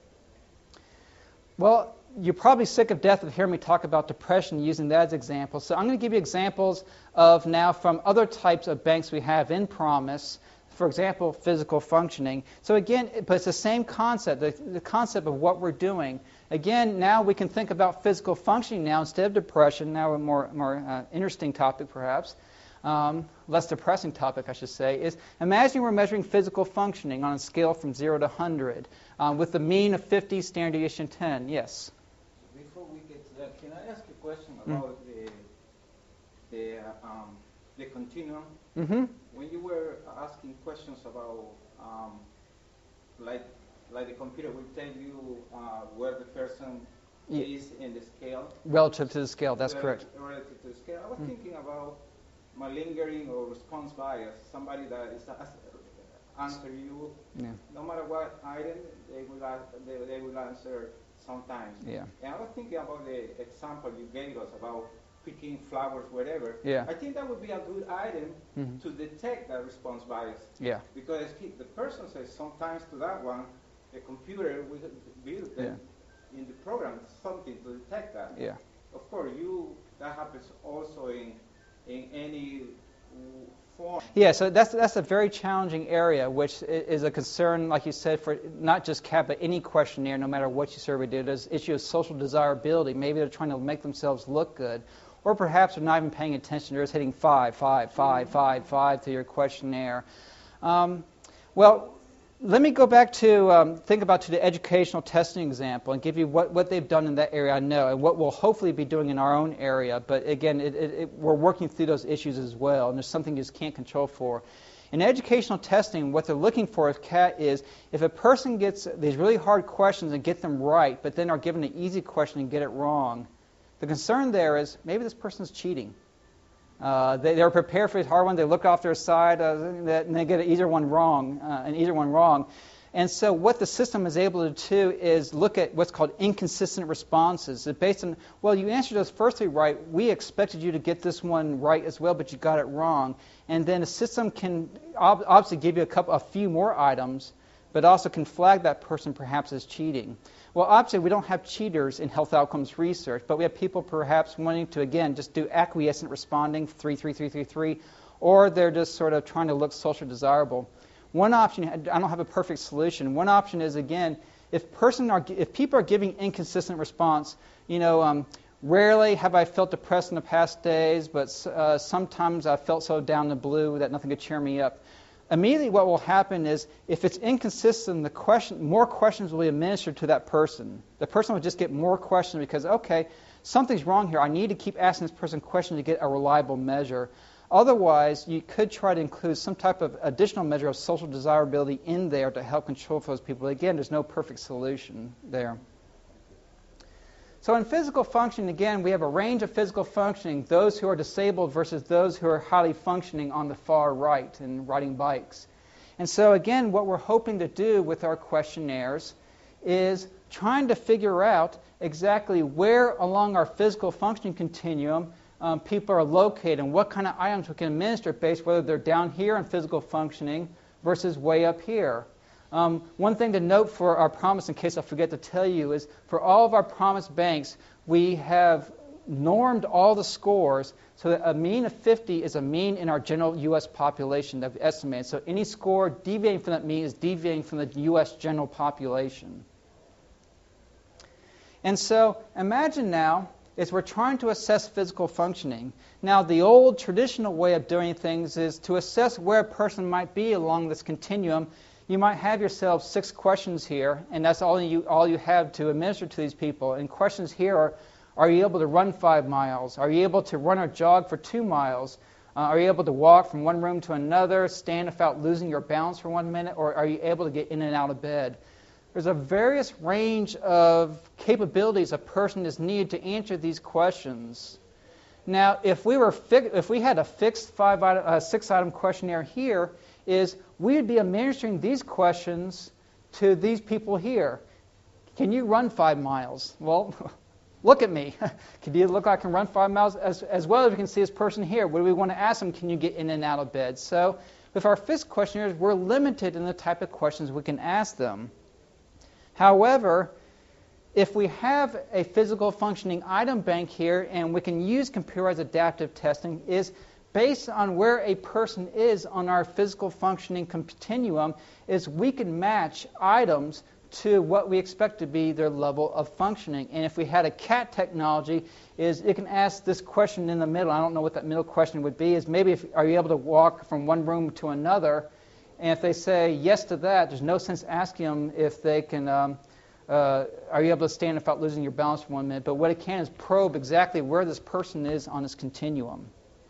Well, you're probably sick of death of hearing me talk about depression using that as example. So I'm going to give you examples of now from other types of banks we have in Promise. For example, physical functioning. So again, but it's the same concept, the, the concept of what we're doing. Again, now we can think about physical functioning now instead of depression. Now a more, more uh, interesting topic perhaps, um, less depressing topic I should say, is imagine we're measuring physical functioning on a scale from zero to one hundred um, with the mean of fifty, standard deviation ten. Yes? Before we get to that, can I ask a question about mm. the, the, um, the continuum? Mm-hmm. When you were asking questions about, um, like, like the computer will tell you uh, where the person yeah. is in the scale. Relative to the scale, that's relative, correct. Relative to the scale. I was mm. thinking about malingering or response bias. Somebody that is answer you, yeah. no matter what item, they will, they, they will answer sometimes. Yeah. And I was thinking about the example you gave us about picking flowers, whatever. Yeah. I think that would be a good item Mhm. to detect that response bias. Yeah. Because he, the person says sometimes to that one, the computer will build them in the program something to detect that. Yeah. Of course, you that happens also in in any form. Yeah, so that's that's a very challenging area, which i- is a concern, like you said, for not just C A T, but any questionnaire, no matter what you survey do. There's issue of social desirability. Maybe they're trying to make themselves look good, or perhaps they're not even paying attention. They're just hitting five, five, five, five, five to your questionnaire. Um, well, let me go back to um, think about to the educational testing example and give you what, what they've done in that area. I know, and what we'll hopefully be doing in our own area. But again, it, it, it, we're working through those issues as well, and there's something you just can't control for. In educational testing, what they're looking for with C A T is if a person gets these really hard questions and get them right, but then are given an easy question and get it wrong, the concern there is maybe this person's cheating. Uh, they, they're prepared for this hard one. They look off their side, uh, and they get an easier one wrong, uh, an easier one wrong. And so what the system is able to do is look at what's called inconsistent responses. It's based on, well, you answered those first three right. We expected you to get this one right as well, but you got it wrong. And then the system can ob- obviously give you a couple, a few more items, but also can flag that person perhaps as cheating. Well, obviously, we don't have cheaters in health outcomes research, but we have people perhaps wanting to, again, just do acquiescent responding, three, three, three, three, three, or they're just sort of trying to look social desirable. One option, I don't have a perfect solution. One option is, again, if person are, if people are giving inconsistent response, you know, um, rarely have I felt depressed in the past days, but uh, sometimes I felt so down in the blue that nothing could cheer me up. Immediately what will happen is if it's inconsistent, the question, more questions will be administered to that person. The person will just get more questions because, okay, something's wrong here. I need to keep asking this person questions to get a reliable measure. Otherwise, you could try to include some type of additional measure of social desirability in there to help control for those people. Again, there's no perfect solution there. So in physical functioning, again, we have a range of physical functioning, those who are disabled versus those who are highly functioning on the far right and riding bikes. And so again, what we're hoping to do with our questionnaires is trying to figure out exactly where along our physical functioning continuum um, people are located and what kind of items we can administer based whether they're down here in physical functioning versus way up here. Um, one thing to note for our PROMIS, in case I forget to tell you, is for all of our PROMIS banks, we have normed all the scores so that a mean of fifty is a mean in our general U S population that we estimate. So any score deviating from that mean is deviating from the U S general population. And so imagine now is we're trying to assess physical functioning. Now, the old traditional way of doing things is to assess where a person might be along this continuum. You might have yourself six questions here, and that's all you all you have to administer to these people. And questions here are, are you able to run five miles? Are you able to run or jog for two miles? Uh, are you able to walk from one room to another, stand without losing your balance for one minute? Or are you able to get in and out of bed? There's a various range of capabilities a person is needed to answer these questions. Now, if we were fi- if we had a fixed five item, uh, six item questionnaire here, is we would be administering these questions to these people here. Can you run five miles? Well, look at me. Can you look like I can run five miles? As, as well as we can see this person here. What do we want to ask them? Can you get in and out of bed? So with our fixed questionnaires, we're limited in the type of questions we can ask them. However, if we have a physical functioning item bank here and we can use computerized adaptive testing, is based on where a person is on our physical functioning continuum, is we can match items to what we expect to be their level of functioning. And if we had a C A T technology, is it can ask this question in the middle. I don't know what that middle question would be. Is maybe if, are you able to walk from one room to another? And if they say yes to that, there's no sense asking them if they can. Um, uh, are you able to stand without losing your balance for one minute? But what it can is probe exactly where this person is on this continuum.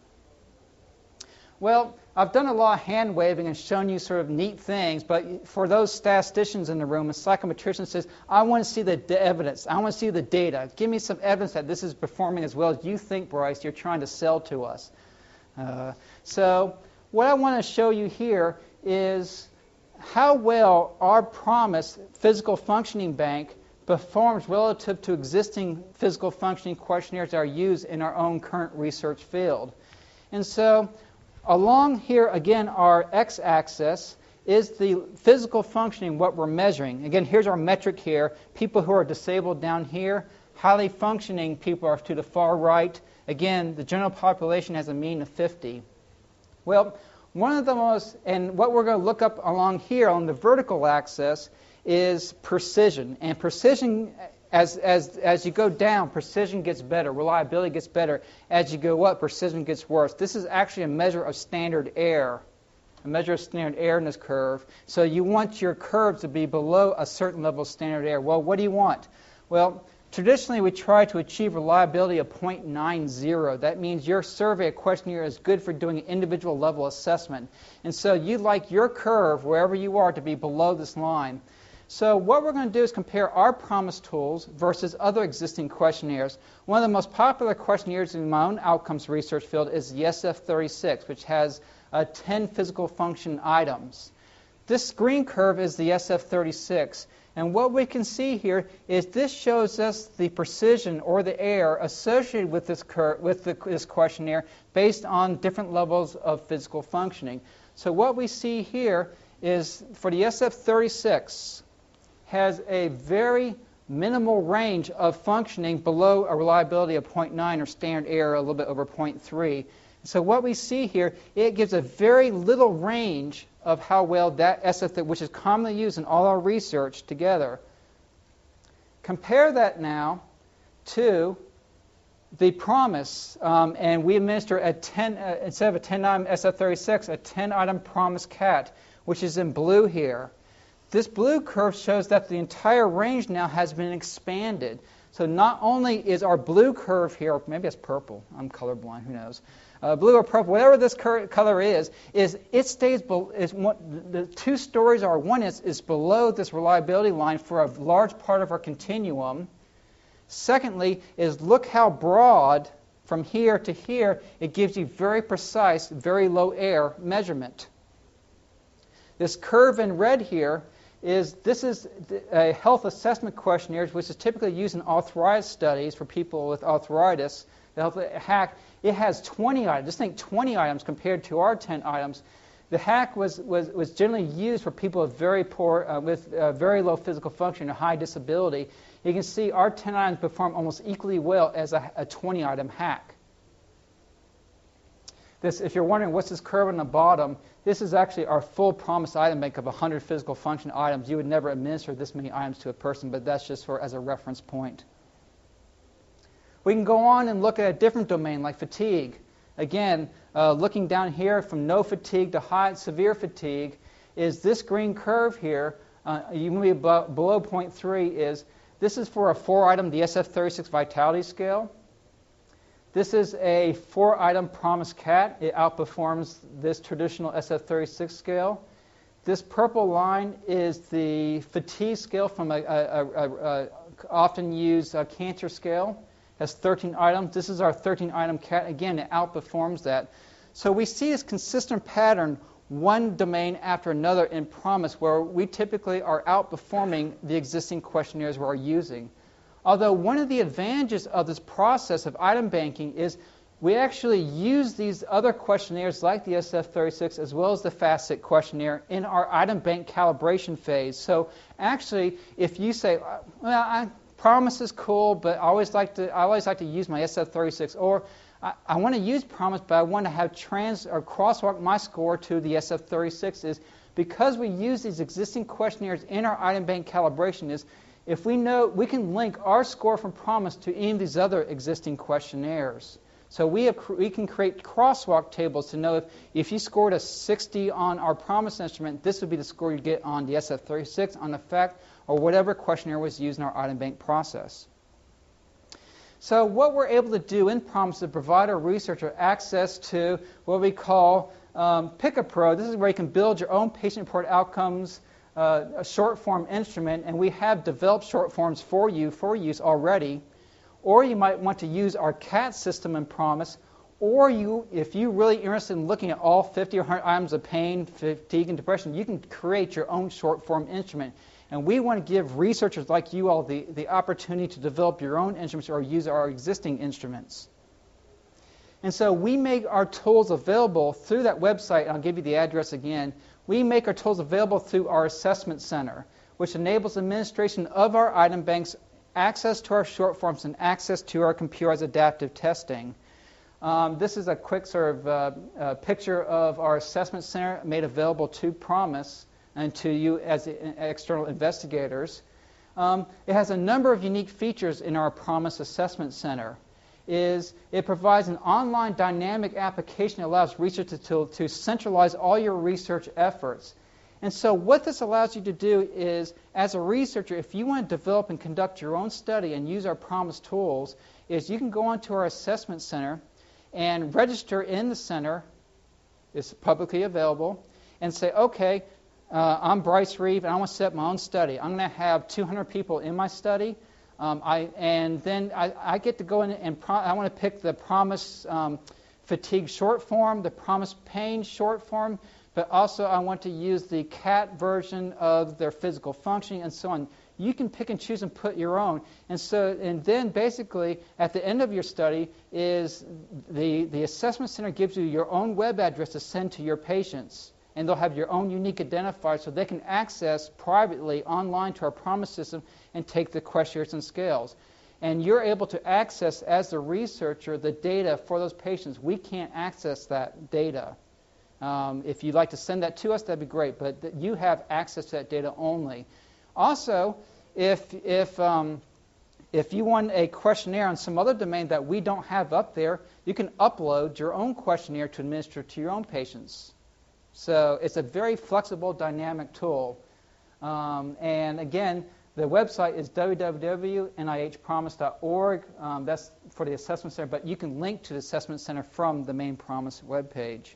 Well, I've done a lot of hand waving and shown you sort of neat things, but for those statisticians in the room, a psychometrician says, I want to see the d- evidence. I want to see the data. Give me some evidence that this is performing as well as you think, Bryce, you're trying to sell to us. Uh, so what I want to show you here is how well our PROMIS physical functioning bank performs relative to existing physical functioning questionnaires that are used in our own current research field. And so along here, again, our x-axis is the physical functioning, what we're measuring. Again, here's our metric here. People who are disabled down here, highly functioning people are to the far right. Again, the general population has a mean of fifty. Well, one of the most, and what we're going to look up along here on the vertical axis is precision. And precision, as, as, as you go down, precision gets better, reliability gets better. As you go up, precision gets worse. This is actually a measure of standard error, a measure of standard error in this curve. So you want your curves to be below a certain level of standard error. Well, what do you want? Well, traditionally, we try to achieve reliability of zero point nine zero. That means your survey questionnaire is good for doing an individual level assessment. And so you'd like your curve, wherever you are, to be below this line. So what we're going to do is compare our PROMIS tools versus other existing questionnaires. One of the most popular questionnaires in my own outcomes research field is the S F thirty-six, which has uh, ten physical function items. This green curve is the S F thirty-six. And what we can see here is this shows us the precision or the error associated with this, cur with the, this questionnaire based on different levels of physical functioning. So what we see here is for the S F thirty-six has a very minimal range of functioning below a reliability of zero point nine or standard error a little bit over zero point three. So what we see here, it gives a very little range of how well that S F, which is commonly used in all our research together. Compare that now to the PROMIS, um, and we administer a ten, uh, instead of a ten-item S F thirty-six, a ten-item PROMIS CAT, which is in blue here. This blue curve shows that the entire range now has been expanded. So not only is our blue curve here, maybe it's purple, I'm colorblind, who knows, uh, blue or purple, whatever this color is, is it stays, be- is one, the two stories are, one is, is below this reliability line for a large part of our continuum. Secondly is look how broad from here to here, it gives you very precise, very low error measurement. This curve in red here is, this is a health assessment questionnaire, which is typically used in arthritis studies for people with arthritis. The health hack, it has twenty items. Just think twenty items compared to our ten items. The hack was, was, was generally used for people with very poor, uh, with uh, very low physical function or high disability. You can see our ten items perform almost equally well as a, a twenty item hack. This, if you're wondering what's this curve on the bottom, this is actually our full PROMIS item bank of one hundred physical function items. You would never administer this many items to a person, but that's just for as a reference point. We can go on and look at a different domain like fatigue. Again, uh, looking down here from no fatigue to high severe fatigue is this green curve here. Uh, you can be below, below zero point three. Is this is for a four-item, the S F thirty-six vitality scale. This is a four-item PROMIS CAT. It outperforms this traditional S F thirty-six scale. This purple line is the fatigue scale from a, a, a, a often used uh, cancer scale. It has thirteen items. This is our thirteen item CAT. Again, it outperforms that. So we see this consistent pattern, one domain after another in PROMIS, where we typically are outperforming the existing questionnaires we're using. Although one of the advantages of this process of item banking is we actually use these other questionnaires like the S F thirty-six as well as the FAST questionnaire in our item bank calibration phase. So actually, if you say, well, I, PROMIS is cool, but I always like to, I always like to use my S F thirty-six, or I, I want to use PROMIS, but I want to have trans or crosswalk my score to the S F thirty-six, is because we use these existing questionnaires in our item bank calibration is if we know, we can link our score from PROMIS to any of these other existing questionnaires. So we, have, we can create crosswalk tables to know if, if you scored a sixty on our PROMIS instrument, this would be the score you'd get on the S F thirty-six, on the FACT, or whatever questionnaire was used in our item bank process. So what we're able to do in PROMIS is provide our researcher access to what we call um, PickAPro. This is where you can build your own patient-reported outcomes Uh, a short form instrument, and we have developed short forms for you for use already. Or you might want to use our CAT system in PROMIS, or you, if you're really interested in looking at all fifty or one hundred items of pain, fatigue, and depression, you can create your own short form instrument. And we want to give researchers like you all the, the opportunity to develop your own instruments or use our existing instruments. And so we make our tools available through that website. I'll give you the address again. We make our tools available through our assessment center, which enables administration of our item banks, access to our short forms, and access to our computerized adaptive testing. Um, this is a quick sort of uh, uh, picture of our assessment center made available to PROMIS and to you as external investigators. Um, it has a number of unique features in our PROMIS Assessment Center. Is it provides an online dynamic application that allows researchers to, to centralize all your research efforts. And so what this allows you to do is, as a researcher, if you want to develop and conduct your own study and use our PROMIS tools, is you can go onto our assessment center and register in the center. It's publicly available, and say, okay, uh, I'm Bryce Reeve, and I want to set up my own study. I'm going to have two hundred people in my study. Um, I, and then I, I get to go in and pro- I want to pick the PROMIS um, fatigue short form, the PROMIS pain short form, but also I want to use the C A T version of their physical functioning and so on. You can pick and choose and put your own. And so, and then basically at the end of your study is the, the assessment center gives you your own web address to send to your patients. And they'll have your own unique identifier so they can access privately online to our PROMIS system and take the questionnaires and scales. And you're able to access, as the researcher, the data for those patients. We can't access that data. Um, if you'd like to send that to us, that'd be great. But th- you have access to that data only. Also, if, if, um, if you want a questionnaire on some other domain that we don't have up there, you can upload your own questionnaire to administer to your own patients. So it's a very flexible, dynamic tool. Um, and again, the website is w w w dot n i h promis dot org. Um, that's for the assessment center, but you can link to the assessment center from the main PROMIS webpage.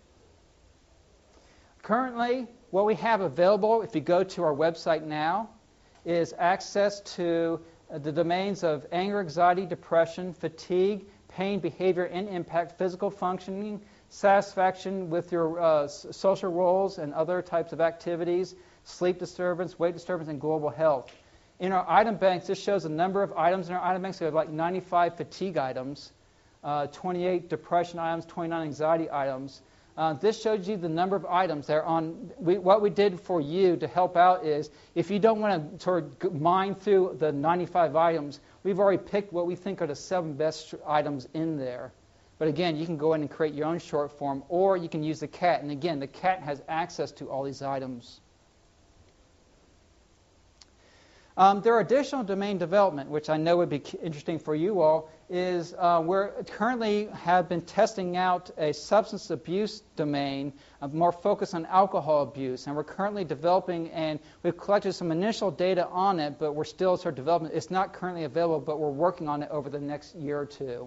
Currently, what we have available, if you go to our website now, is access to uh, the domains of anger, anxiety, depression, fatigue, pain, behavior, and impact, physical functioning, satisfaction with your uh, social roles and other types of activities, sleep disturbance, weight disturbance, and global health. In our item banks, this shows the number of items in our item banks. We have like ninety-five fatigue items, uh, twenty-eight depression items, twenty-nine anxiety items. Uh, this shows you the number of items that are on. We, what we did for you to help out is, if you don't want to sort of mine through the ninety-five items, we've already picked what we think are the seven best items in there. But again, you can go in and create your own short form, or you can use the C A T. And again, the C A T has access to all these items. Um, there are additional domain development, which I know would be interesting for you all, is uh, we currently have been testing out a substance abuse domain, uh, more focused on alcohol abuse. And we're currently developing, and we've collected some initial data on it, but we're still sort of developing. It's not currently available, but we're working on it over the next year or two.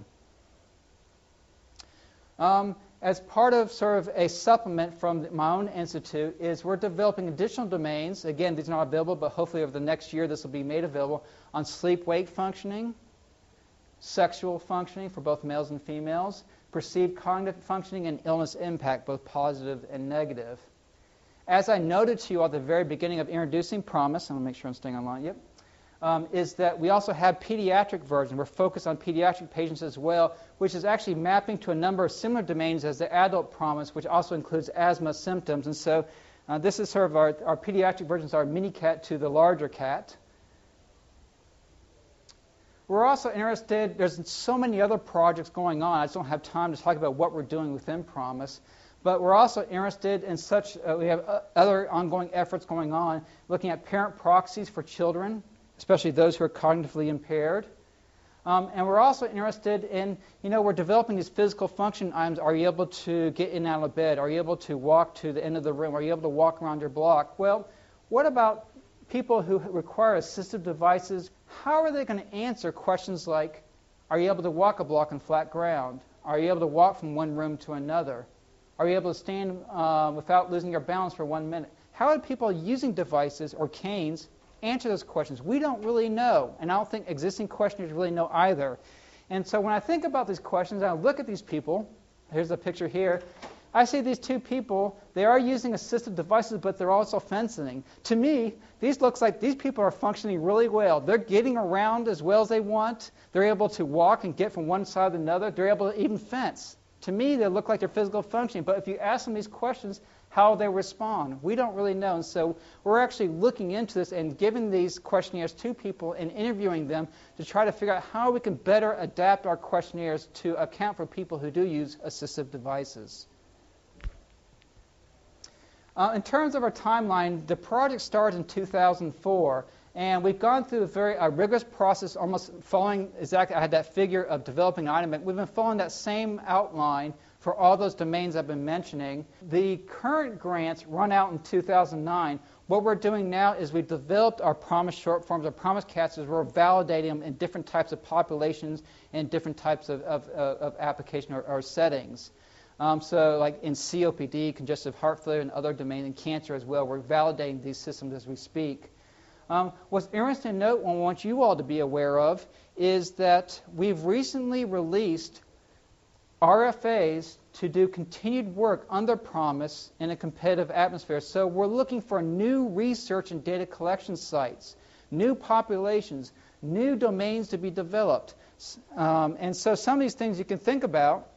Um, as part of sort of a supplement from my own institute is we're developing additional domains. Again, these are not available, but hopefully over the next year this will be made available on sleep-wake functioning, sexual functioning for both males and females, perceived cognitive functioning, and illness impact, both positive and negative. As I noted to you at the very beginning of introducing PROMIS, I'm going to make sure I'm staying online, yep, Um, is that we also have pediatric version. We're focused on pediatric patients as well, which is actually mapping to a number of similar domains as the adult PROMIS, which also includes asthma symptoms. And so uh, this is sort of our, our pediatric versions, our mini C A T to the larger C A T. We're also interested, there's so many other projects going on. I just don't have time to talk about what we're doing within PROMIS. But we're also interested in such, uh, we have uh, other ongoing efforts going on, looking at parent proxies for children, especially those who are cognitively impaired. Um, and we're also interested in, you know, we're developing these physical function items. Are you able to get in and out of bed? Are you able to walk to the end of the room? Are you able to walk around your block? Well, what about people who require assistive devices? How are they going to answer questions like, are you able to walk a block on flat ground? Are you able to walk from one room to another? Are you able to stand uh, without losing your balance for one minute? How are people using devices or canes answer those questions? We don't really know, and I don't think existing questioners really know either. And so when I think about these questions, I look at these people. Here's a picture here. I see these two people, they are using assistive devices, but they're also fencing. To me, these looks like these people are functioning really well. They're getting around as well as they want. They're able to walk and get from one side to another. They're able to even fence. To me, they look like they're physical functioning. But if you ask them these questions, how they respond, we don't really know. And so we're actually looking into this and giving these questionnaires to people and interviewing them to try to figure out how we can better adapt our questionnaires to account for people who do use assistive devices. Uh, in terms of our timeline, the project started in two thousand four, and we've gone through a very uh, rigorous process, almost following exactly, I had that figure of developing an item. We've been following that same outline for all those domains I've been mentioning. The current grants run out in two thousand nine. What we're doing now is we've developed our PROMIS short forms, our PROMIS capsules. We're validating them in different types of populations and different types of, of, of application or, or settings. Um, so like in C O P D, congestive heart failure, and other domains, and cancer as well, we're validating these systems as we speak. Um, what's interesting to note, and I want you all to be aware of, is that we've recently released R F As to do continued work under PROMIS in a competitive atmosphere. So we're looking for new research and data collection sites, new populations, new domains to be developed. Um, and so some of these things you can think about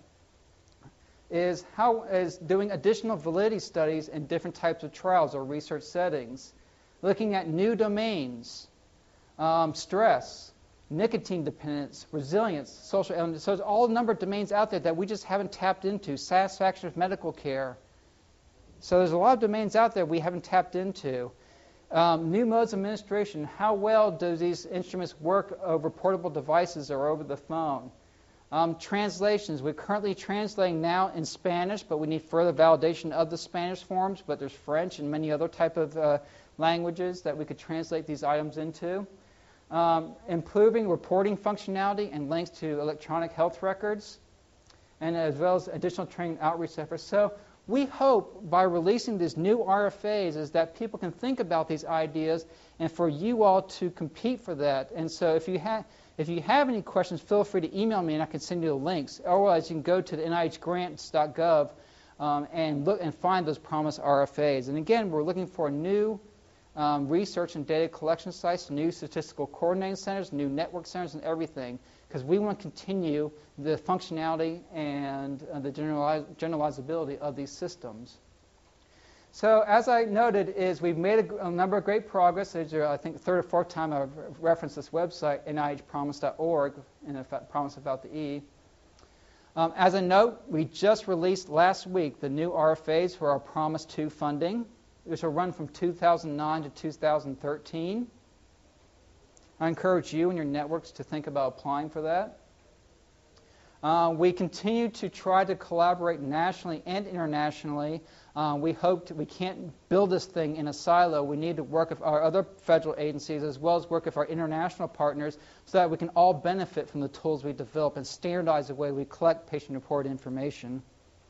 is how is doing additional validity studies in different types of trials or research settings, looking at new domains, um, stress, nicotine dependence, resilience, social elements. So there's all a number of domains out there that we just haven't tapped into. Satisfaction with medical care. So there's a lot of domains out there we haven't tapped into. Um, new modes of administration. How well do these instruments work over portable devices or over the phone? Um, translations. We're currently translating now in Spanish, but we need further validation of the Spanish forms. But there's French and many other type of uh, languages that we could translate these items into. Um, improving reporting functionality and links to electronic health records, and as well as additional training outreach efforts. So we hope by releasing these new R F As is that people can think about these ideas and for you all to compete for that. And so if you have if you have any questions, feel free to email me and I can send you the links. Otherwise, you can go to the N I H grants dot gov um, and look and find those PROMIS R F As. And again, we're looking for new Um, research and data collection sites, new statistical coordinating centers, new network centers, and everything, because we want to continue the functionality and uh, the generaliz generalizability of these systems. So as I noted, is we've made a, a number of great progress. There's, uh, I think, the third or fourth time I've referenced this website, N I H promise dot org, and in fact, promise without the E. Um, as a note, we just released last week the new R F As for our PROMIS two funding, which will run from two thousand nine to two thousand thirteen. I encourage you and your networks to think about applying for that. Uh, we continue to try to collaborate nationally and internationally. Uh, we hope to, we can't build this thing in a silo. We need to work with our other federal agencies as well as work with our international partners so that we can all benefit from the tools we develop and standardize the way we collect patient-reported information.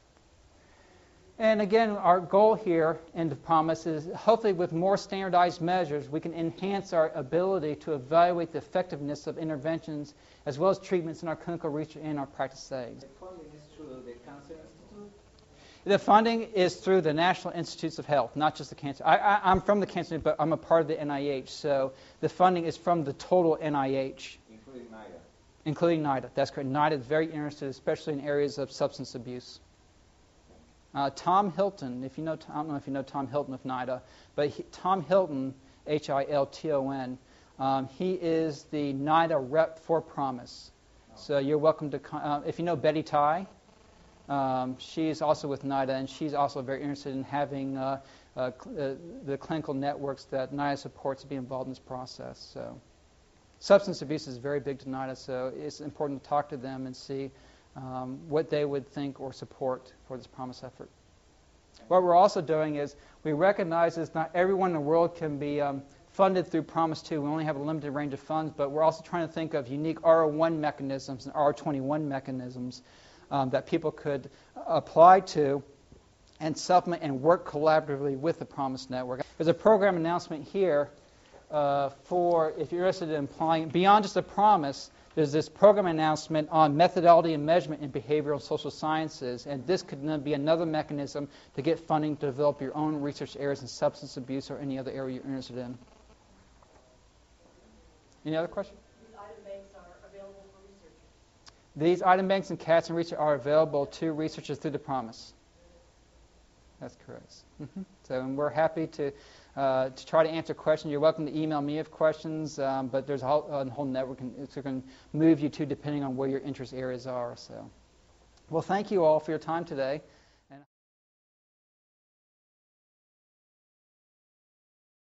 And again, our goal here in the PROMIS is hopefully with more standardized measures, we can enhance our ability to evaluate the effectiveness of interventions as well as treatments in our clinical research and our practice settings. The funding is through the Cancer Institute? The funding is through the National Institutes of Health, not just the cancer. I, I, I'm from the Cancer Institute, but I'm a part of the N I H, so the funding is from the total N I H. Including NIDA? Including NIDA, that's correct. NIDA is very interested, especially in areas of substance abuse. Uh, Tom Hilton, if you know, I don't know if you know Tom Hilton of NIDA, but he, Tom Hilton, H I L T O N, um, he is the NIDA rep for PROMIS. So you're welcome to, uh, if you know Betty Tai, um, she's also with NIDA, and she's also very interested in having uh, uh, cl- uh, the clinical networks that NIDA supports to be involved in this process. So substance abuse is very big to NIDA, so it's important to talk to them and see Um, what they would think or support for this PROMIS effort. What we're also doing is we recognize that not everyone in the world can be um, funded through PROMIS two. We only have a limited range of funds, but we're also trying to think of unique R O one mechanisms and R twenty-one mechanisms um, that people could apply to and supplement and work collaboratively with the PROMIS network. There's a program announcement here uh, for if you're interested in applying beyond just the PROMIS. there's this program announcement on methodology and measurement in behavioral and social sciences, and this could then be another mechanism to get funding to develop your own research areas in substance abuse or any other area you're interested in. Any other questions? These item banks are available for researchers. These item banks and C A Ts and research are available to researchers through the Promise. That's correct. Mm-hmm. So, and we're happy to uh, to try to answer questions. You're welcome to email me if questions, um, but there's a whole, a whole network that can move you to depending on where your interest areas are. So, well, thank you all for your time today.